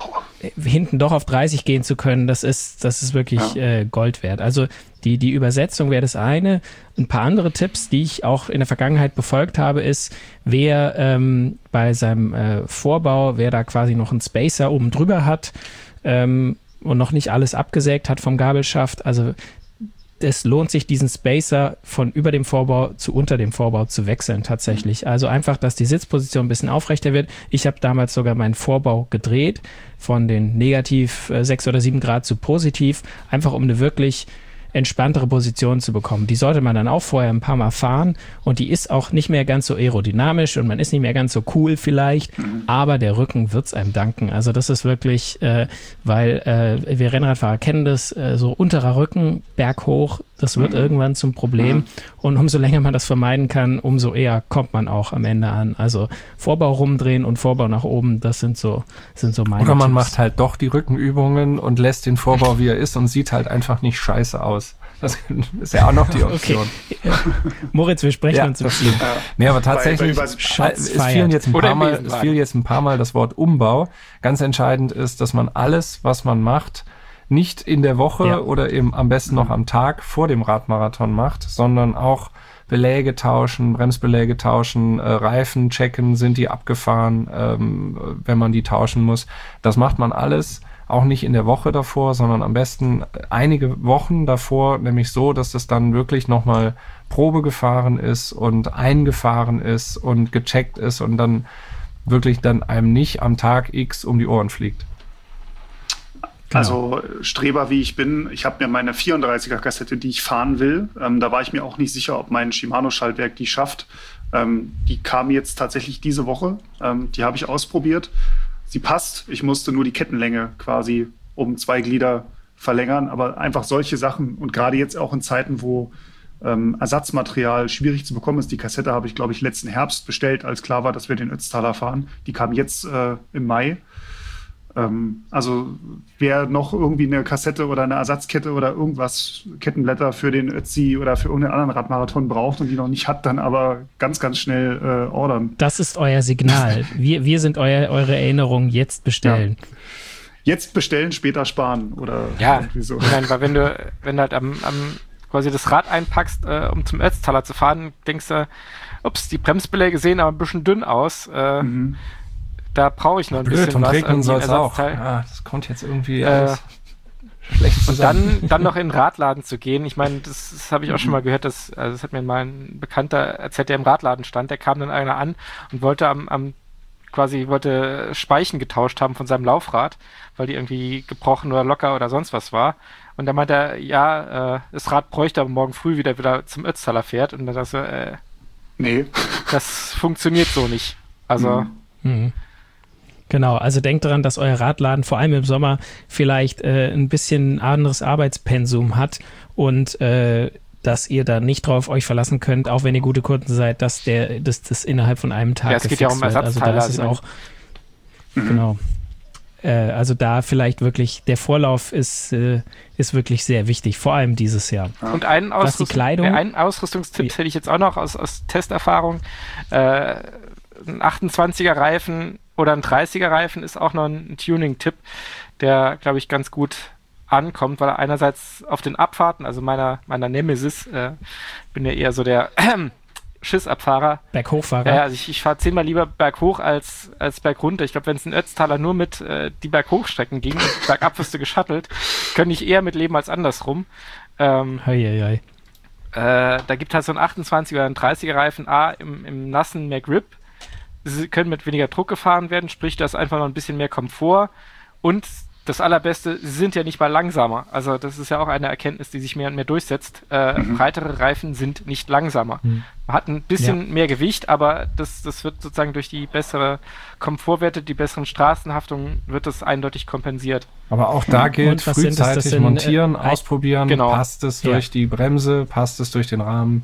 hinten doch auf dreißig gehen zu können, das ist, das ist wirklich ja. äh, Gold wert. Also die, die Übersetzung wäre das eine. Ein paar andere Tipps, die ich auch in der Vergangenheit befolgt habe, ist, wer ähm, bei seinem äh, Vorbau, wer da quasi noch einen Spacer oben drüber hat ähm, und noch nicht alles abgesägt hat vom Gabelschaft, also es lohnt sich, diesen Spacer von über dem Vorbau zu unter dem Vorbau zu wechseln tatsächlich. Also einfach, dass die Sitzposition ein bisschen aufrechter wird. Ich habe damals sogar meinen Vorbau gedreht, von den negativ äh, sechs oder sieben Grad zu positiv, einfach um eine wirklich entspanntere Position zu bekommen. Die sollte man dann auch vorher ein paar Mal fahren und die ist auch nicht mehr ganz so aerodynamisch und man ist nicht mehr ganz so cool vielleicht, aber der Rücken wird's einem danken. Also das ist wirklich, äh, weil äh, wir Rennradfahrer kennen das, äh, so unterer Rücken, berghoch, das wird mhm. irgendwann zum Problem mhm. und umso länger man das vermeiden kann, umso eher kommt man auch am Ende an. Also Vorbau rumdrehen und Vorbau nach oben, das sind so, sind so meine
Oder man
Tipps.
macht halt doch die Rückenübungen und lässt den Vorbau, wie er ist und sieht halt einfach nicht scheiße aus. Das ist ja auch noch die Option.
Okay. Moritz, wir sprechen
ja,
uns im Spiel.
Ja. Nee, aber tatsächlich,
bei, bei
es fiel jetzt ein paar Mal, es fiel jetzt ein paar Mal das Wort Umbau. Ganz entscheidend ist, dass man alles, was man macht, nicht in der Woche ja. oder eben am besten noch am Tag vor dem Radmarathon macht, sondern auch Beläge tauschen, Bremsbeläge tauschen, äh, Reifen checken, sind die abgefahren, ähm, wenn man die tauschen muss. Das macht man alles auch nicht in der Woche davor, sondern am besten einige Wochen davor, nämlich so, dass das dann wirklich nochmal Probe gefahren ist und eingefahren ist und gecheckt ist und dann wirklich dann einem nicht am Tag X um die Ohren fliegt.
Genau. Also Streber wie ich bin, ich habe mir meine vierunddreißiger Kassette, die ich fahren will, ähm, da war ich mir auch nicht sicher, ob mein Shimano-Schaltwerk die schafft. Ähm, die kam jetzt tatsächlich diese Woche, ähm, die habe ich ausprobiert. Sie passt, ich musste nur die Kettenlänge quasi um zwei Glieder verlängern, aber einfach solche Sachen und gerade jetzt auch in Zeiten, wo ähm, Ersatzmaterial schwierig zu bekommen ist. Die Kassette habe ich, glaube ich, letzten Herbst bestellt, als klar war, dass wir den Ötztaler fahren. Die kam jetzt äh, im Mai. Ähm, also wer noch irgendwie eine Kassette oder eine Ersatzkette oder irgendwas, Kettenblätter für den Ötzi oder für irgendeinen anderen Radmarathon braucht und die noch nicht hat, dann aber ganz, ganz schnell äh, ordern.
Das ist euer Signal. Wir, wir sind euer, eure Erinnerung, jetzt bestellen.
Ja. Jetzt bestellen, später sparen oder
ja,
irgendwie so.
Nein, weil wenn du, wenn du halt am, am quasi das Rad einpackst, äh, um zum Ötztaler zu fahren, denkst du, ups, die Bremsbeläge sehen aber ein bisschen dünn aus. Äh, mhm. Da brauche ich noch ein
Blöd,
bisschen
und
was.
Regnen soll es auch. Ja, das kommt jetzt irgendwie alles äh, schlecht zusammen.
Und dann, dann noch in den Radladen zu gehen. Ich meine, das, das habe ich auch schon mal gehört. Dass, also das hat mir mal ein Bekannter erzählt, der im Radladen stand. Der kam dann einer an und wollte am, am quasi wollte Speichen getauscht haben von seinem Laufrad, weil die irgendwie gebrochen oder locker oder sonst was war. Und dann meinte er, ja, äh, das Rad bräuchte aber morgen früh wieder wieder zum Ötztaler fährt. Und dann dachte er, äh,
nee,
das funktioniert so nicht. Also
Mhm. Genau, also denkt daran, dass euer Radladen vor allem im Sommer vielleicht äh, ein bisschen anderes Arbeitspensum hat und äh, dass ihr da nicht drauf euch verlassen könnt, auch wenn ihr gute Kunden seid, dass der dass das innerhalb von einem Tag
ja, es geht ja auch um
gefixt wird.
Ersatzteile.
Also da ist es auch,
Mhm.
genau. Äh, also da vielleicht wirklich, der Vorlauf ist, äh, ist wirklich sehr wichtig, vor allem dieses Jahr.
Und einen,
Was die
Ausrüstung,
Kleidung-
äh, einen Ausrüstungstipp
Ja.
hätte ich jetzt auch noch aus, aus Testerfahrung. Äh, ein achtundzwanziger Reifen oder ein dreißiger Reifen ist auch noch ein Tuning-Tipp, der, glaube ich, ganz gut ankommt, weil er einerseits auf den Abfahrten, also meiner, meiner Nemesis, äh, bin ja eher so der äh, Schissabfahrer.
Berghochfahrer.
Ja, also ich, ich fahre zehnmal lieber berghoch als, als bergunter. Ich glaube, wenn es ein Ötztaler nur mit äh, die Berghochstrecken ging, und bergab wirst du geschattelt, könnte ich eher mit leben als andersrum. Ähm,
Hei, hei, hei.
äh, da gibt halt so ein achtundzwanziger oder ein dreißiger Reifen A im, im nassen mehr Grip. Sie können mit weniger Druck gefahren werden, sprich, da ist einfach noch ein bisschen mehr Komfort. Und das Allerbeste, sie sind ja nicht mal langsamer. Also das ist ja auch eine Erkenntnis, die sich mehr und mehr durchsetzt. Äh,
Mhm.
Breitere Reifen sind nicht langsamer.
Mhm.
Man hat ein bisschen mehr Gewicht, aber das, das wird sozusagen durch die bessere Komfortwerte, die besseren Straßenhaftungen, wird das eindeutig kompensiert.
Aber auch da gilt,
Und was sind das? Das
frühzeitig
sind,
montieren,
äh,
ausprobieren,
genau.
passt es
Ja.
durch die Bremse, passt es durch den Rahmen.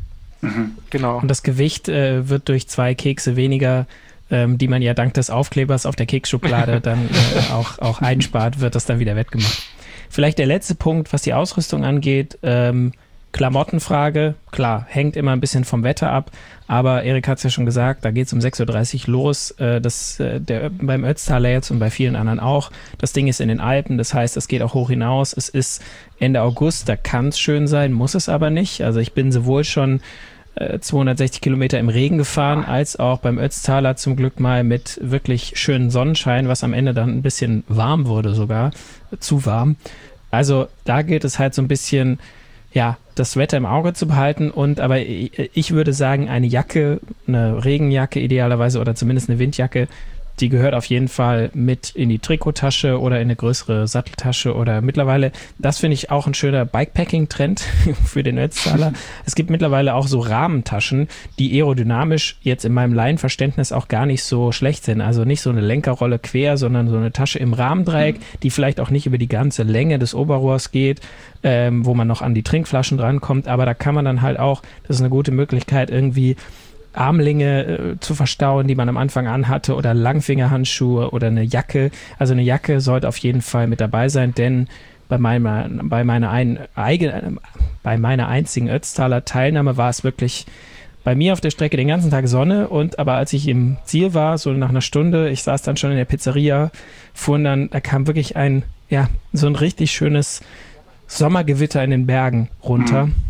Genau.
Und das Gewicht äh, wird durch zwei Kekse weniger, ähm, die man ja dank des Aufklebers auf der Keksschublade dann äh, auch, auch einspart, wird das dann wieder wettgemacht. Vielleicht der letzte Punkt, was die Ausrüstung angeht, ähm, Klamottenfrage, klar, hängt immer ein bisschen vom Wetter ab, aber Erik hat es ja schon gesagt, da geht es um sechs Uhr dreißig los, äh, das, äh, der, beim Ötztaler jetzt und bei vielen anderen auch, das Ding ist in den Alpen, das heißt, es geht auch hoch hinaus, es ist Ende August, da kann es schön sein, muss es aber nicht, also ich bin sowohl schon äh, zweihundertsechzig Kilometer im Regen gefahren, als auch beim Ötztaler zum Glück mal mit wirklich schönen Sonnenschein, was am Ende dann ein bisschen warm wurde sogar, äh, zu warm, also da gilt es halt so ein bisschen, ja, das Wetter im Auge zu behalten und aber ich würde sagen, eine Jacke, eine Regenjacke idealerweise oder zumindest eine Windjacke, die gehört auf jeden Fall mit in die Trikottasche oder in eine größere Satteltasche oder mittlerweile, das finde ich auch ein schöner Bikepacking-Trend für den Ötztaler. Es gibt mittlerweile auch so Rahmentaschen, die aerodynamisch jetzt in meinem Laienverständnis auch gar nicht so schlecht sind. Also nicht so eine Lenkerrolle quer, sondern so eine Tasche im Rahmendreieck, die vielleicht auch nicht über die ganze Länge des Oberrohrs geht, ähm, wo man noch an die Trinkflaschen drankommt, aber da kann man dann halt auch, das ist eine gute Möglichkeit, irgendwie Armlinge äh, zu verstauen, die man am Anfang anhatte oder Langfingerhandschuhe oder eine Jacke. Also eine Jacke sollte auf jeden Fall mit dabei sein, denn bei meiner, bei meiner, ein, eigen, bei meiner einzigen Ötztaler Teilnahme war es wirklich bei mir auf der Strecke den ganzen Tag Sonne und aber als ich im Ziel war, so nach einer Stunde, ich saß dann schon in der Pizzeria, fuhren dann, da kam wirklich ein, ja, so ein richtig schönes Sommergewitter in den Bergen runter. Mhm.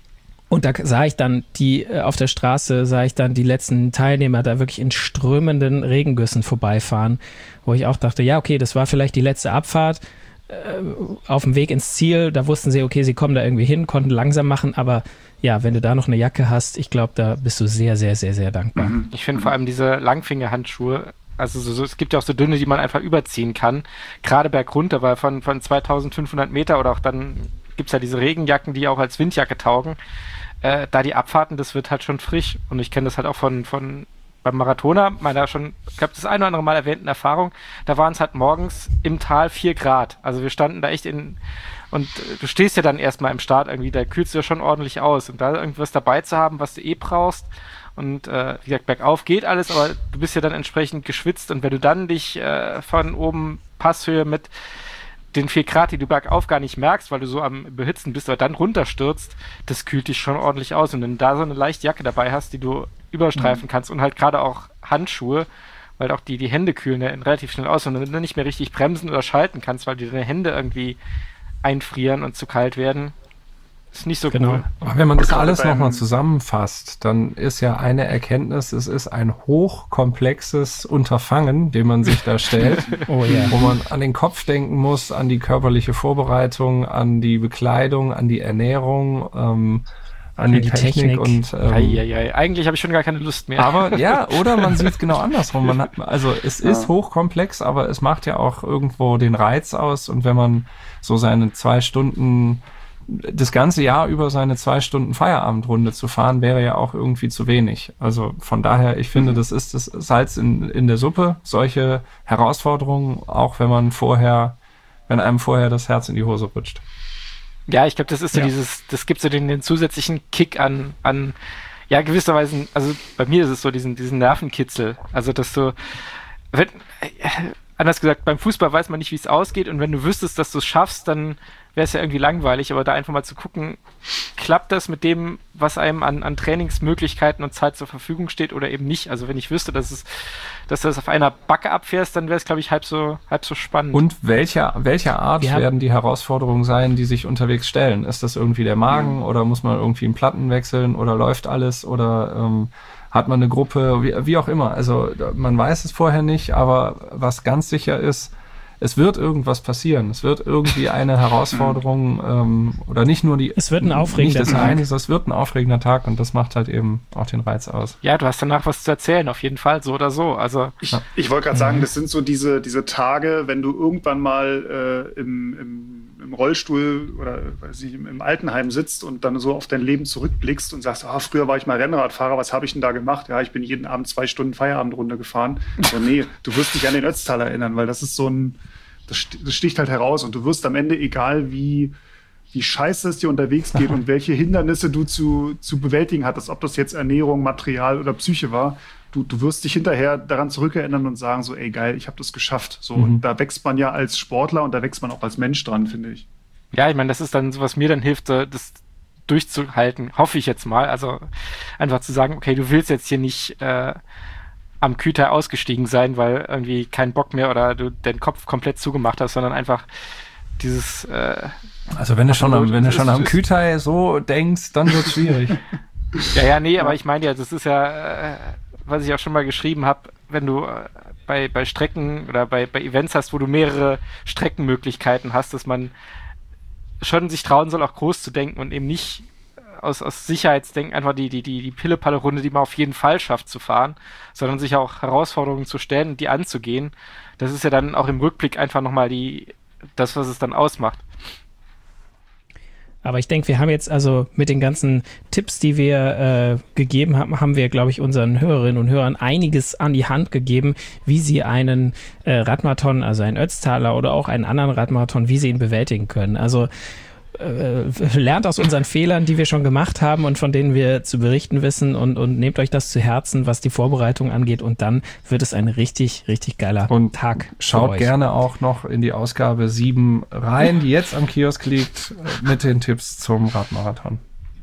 Und da sah ich dann die, äh, auf der Straße sah ich dann die letzten Teilnehmer da wirklich in strömenden Regengüssen vorbeifahren, wo ich auch dachte, ja, okay, das war vielleicht die letzte Abfahrt äh, auf dem Weg ins Ziel. Da wussten sie, okay, sie kommen da irgendwie hin, konnten langsam machen, aber ja, wenn du da noch eine Jacke hast, ich glaube, da bist du sehr, sehr, sehr, sehr dankbar.
Ich finde vor allem diese Langfingerhandschuhe, also so, so, es gibt ja auch so dünne, die man einfach überziehen kann, gerade bergunter, weil von, von zweitausendfünfhundert Meter oder auch dann gibt es ja diese Regenjacken, die auch als Windjacke taugen. Äh, da die Abfahrten, das wird halt schon frisch. Und ich kenne das halt auch von, von beim Marathoner, meiner schon, ich glaube, das ein oder andere Mal erwähnten Erfahrung, da waren es halt morgens im Tal vier Grad. Also wir standen da echt in, und äh, du stehst ja dann erstmal im Start irgendwie, da kühlst du ja schon ordentlich aus. Und da irgendwas dabei zu haben, was du eh brauchst, und äh, wie gesagt, bergauf geht alles, aber du bist ja dann entsprechend geschwitzt. Und wenn du dann dich äh, von oben Passhöhe mit den vier Grad, die du bergauf gar nicht merkst, weil du so am Behitzen bist, aber dann runterstürzt, das kühlt dich schon ordentlich aus. Und wenn du da so eine leichte Jacke dabei hast, die du überstreifen mhm. kannst und halt gerade auch Handschuhe, weil auch die, die Hände kühlen ja relativ schnell aus und wenn du nicht mehr richtig bremsen oder schalten kannst, weil dir deine Hände irgendwie einfrieren und zu kalt werden, ist nicht so
genau.
cool.
Aber wenn man das alles nochmal zusammenfasst, dann ist ja eine Erkenntnis, es ist ein hochkomplexes Unterfangen, dem man sich da stellt,
oh, yeah.
wo man an den Kopf denken muss, an die körperliche Vorbereitung, an die Bekleidung, an die Ernährung, ähm, an die, die Technik, Technik und ähm,
ei, ei, ei. Eigentlich habe ich schon gar keine Lust mehr.
Aber ja, oder man sieht es genau andersrum. Man hat, also es ist ja. hochkomplex, aber es macht ja auch irgendwo den Reiz aus und wenn man so seine zwei Stunden das ganze Jahr über seine zwei Stunden Feierabendrunde zu fahren, wäre ja auch irgendwie zu wenig. Also von daher, ich finde, das ist das Salz in, in der Suppe, solche Herausforderungen, auch wenn man vorher, wenn einem vorher das Herz in die Hose rutscht.
Ja, ich glaube, das ist so
Ja.
dieses, das gibt so den, den zusätzlichen Kick an, an, ja, gewisserweise, also bei mir ist es so diesen, diesen Nervenkitzel. Also, dass du, wenn, äh, anders gesagt, beim Fußball weiß man nicht, wie es ausgeht, und wenn du wüsstest, dass du es schaffst, dann wäre es ja irgendwie langweilig, aber da einfach mal zu gucken, klappt das mit dem, was einem an, an Trainingsmöglichkeiten und Zeit zur Verfügung steht oder eben nicht. Also wenn ich wüsste, dass es, dass du das auf einer Backe abfährst, dann wäre es, glaube ich, halb so, halb so spannend.
Und welcher, welcher Art
Wir haben-
werden die Herausforderungen sein, die sich unterwegs stellen? Ist das irgendwie der Magen oder muss man irgendwie einen Platten wechseln oder läuft alles oder ähm, hat man eine Gruppe, wie, wie auch immer. Also man weiß es vorher nicht, aber was ganz sicher ist, es wird irgendwas passieren. Es wird irgendwie eine Herausforderung ähm, oder nicht nur die...
Es wird ein aufregender
nicht das
Tag.
eine, es wird ein aufregender Tag und das macht halt eben auch den Reiz aus.
Ja, du hast danach was zu erzählen, auf jeden Fall, so oder so. Also
Ich, ich wollte gerade sagen, das sind so diese, diese Tage, wenn du irgendwann mal äh, im, im, im Rollstuhl oder weiß ich, im, im Altenheim sitzt und dann so auf dein Leben zurückblickst und sagst, ah, früher war ich mal Rennradfahrer, was habe ich denn da gemacht? Ja, ich bin jeden Abend zwei Stunden Feierabendrunde gefahren. Aber nee, du wirst dich an den Ötztal erinnern, weil das ist so ein, das, st- das sticht halt heraus und du wirst am Ende, egal wie, wie scheiße es dir unterwegs geht und welche Hindernisse du zu, zu bewältigen hattest, ob das jetzt Ernährung, Material oder Psyche war, du, du wirst dich hinterher daran zurückerinnern und sagen so, ey geil, ich habe das geschafft. So,
Mhm.
und da wächst man ja als Sportler und da wächst man auch als Mensch dran, finde ich.
ja, ich meine, das ist dann so, was mir dann hilft, äh, das durchzuhalten, hoffe ich jetzt mal. Also einfach zu sagen, okay, du willst jetzt hier nicht äh, am Küter ausgestiegen sein, weil irgendwie kein Bock mehr oder du den Kopf komplett zugemacht hast, sondern einfach dieses äh,
Also wenn du schon am, wenn du
Es
schon
ist-
am
es-
Kütai so denkst, dann wird es schwierig.
ja, ja, nee, aber ich meine ja, das ist ja, äh, was ich auch schon mal geschrieben habe, wenn du äh, bei, bei Strecken oder bei, bei Events hast, wo du mehrere Streckenmöglichkeiten hast, dass man schon sich trauen soll, auch groß zu denken und eben nicht aus, aus Sicherheitsdenken einfach die, die, die, die Pille-Palle-Runde, die man auf jeden Fall schafft zu fahren, sondern sich auch Herausforderungen zu stellen und die anzugehen. Das ist ja dann auch im Rückblick einfach nochmal die, das, was es dann ausmacht.
Aber ich denke, wir haben jetzt also mit den ganzen Tipps, die wir äh, gegeben haben, haben wir, glaube ich, unseren Hörerinnen und Hörern einiges an die Hand gegeben, wie sie einen äh, Radmarathon, also einen Ötztaler oder auch einen anderen Radmarathon, wie sie ihn bewältigen können. Also äh, lernt aus unseren Fehlern, die wir schon gemacht haben und von denen wir zu berichten wissen und, und nehmt euch das zu Herzen, was die Vorbereitung angeht, und dann wird es ein richtig, richtig geiler
Und
Tag für
Schaut
euch.
gerne auch noch in die Ausgabe sieben rein, die jetzt am Kiosk liegt, mit den Tipps zum Radmarathon.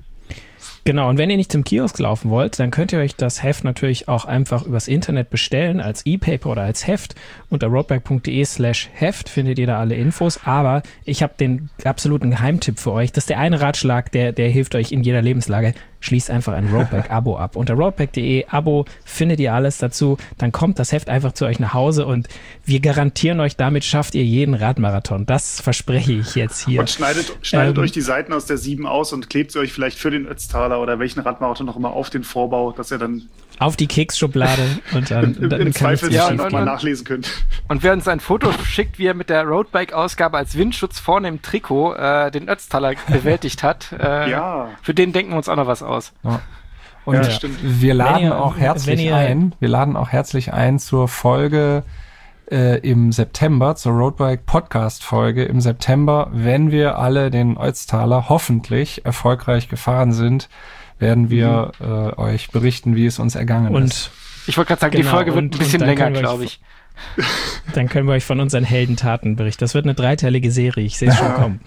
Genau, und wenn ihr nicht zum Kiosk laufen wollt, dann könnt ihr euch das Heft natürlich auch einfach übers Internet bestellen, als E-Paper oder als Heft. Unter roadbike.de slash Heft findet ihr da alle Infos. Aber ich habe den absoluten Geheimtipp für euch. Das ist der eine Ratschlag, der, der hilft euch in jeder Lebenslage. Schließt einfach ein Roadbike-Abo ab. Unter roadbike.de Abo findet ihr alles dazu. Dann kommt das Heft einfach zu euch nach Hause und wir garantieren euch, damit schafft ihr jeden Radmarathon. Das verspreche ich jetzt hier.
Und schneidet, schneidet
Ähm,
euch die Seiten aus der sieben aus und klebt sie euch vielleicht für den Ötztaler oder welchen Radmarathon noch immer auf den Vorbau, dass ihr dann
Auf die Keksschublade und dann,
im,
dann
im
kann es
Zweifel
nicht
ja,
ja,
schief
noch
und-
mal
gehen.
nachlesen könnt.
Und wer uns ein Foto schickt, wie er mit der Roadbike-Ausgabe als Windschutz vorne im Trikot äh, den Ötztaler bewältigt hat, äh,
Ja.
für den denken wir uns auch noch was aus.
Ja. Und
Ja,
wir-
stimmt.
wir laden
ihr-
auch herzlich
wenn ihr-
ein, wir laden auch herzlich ein zur Folge äh, im September, zur Roadbike Podcast Folge im September, wenn wir alle den Ötztaler hoffentlich erfolgreich gefahren sind, werden wir äh, euch berichten, wie es uns ergangen ist.
Und
Ich wollte gerade sagen,
Genau,
die Folge wird
und-
ein bisschen
und dann
länger,
können wir
glaube
euch-
ich.
dann können wir euch von unseren Heldentaten berichten. Das wird eine dreiteilige Serie, ich sehe es schon kommen.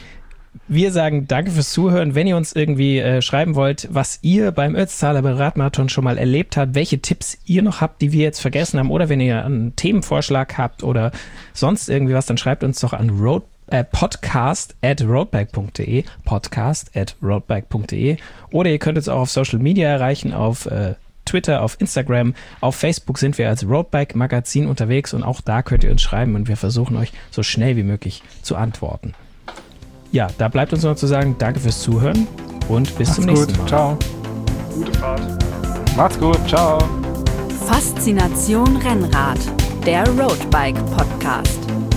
Wir sagen danke fürs Zuhören. Wenn ihr uns irgendwie äh, schreiben wollt, was ihr beim Ötztaler Radmarathon schon mal erlebt habt, welche Tipps ihr noch habt, die wir jetzt vergessen haben, oder wenn ihr einen Themenvorschlag habt oder sonst irgendwie was, dann schreibt uns doch an road, äh, podcast at roadbike.de, podcast at roadbike.de, oder ihr könnt uns auch auf Social Media erreichen, auf äh, Twitter, auf Instagram, auf Facebook sind wir als Roadbike Magazin unterwegs und auch da könnt ihr uns schreiben und wir versuchen euch so schnell wie möglich zu antworten. Ja, da bleibt uns noch zu sagen, danke fürs Zuhören und bis
Macht's
zum nächsten
gut.
Mal.
Ciao.
Gute Fahrt.
Macht's gut, ciao.
Faszination Rennrad, der Roadbike Podcast.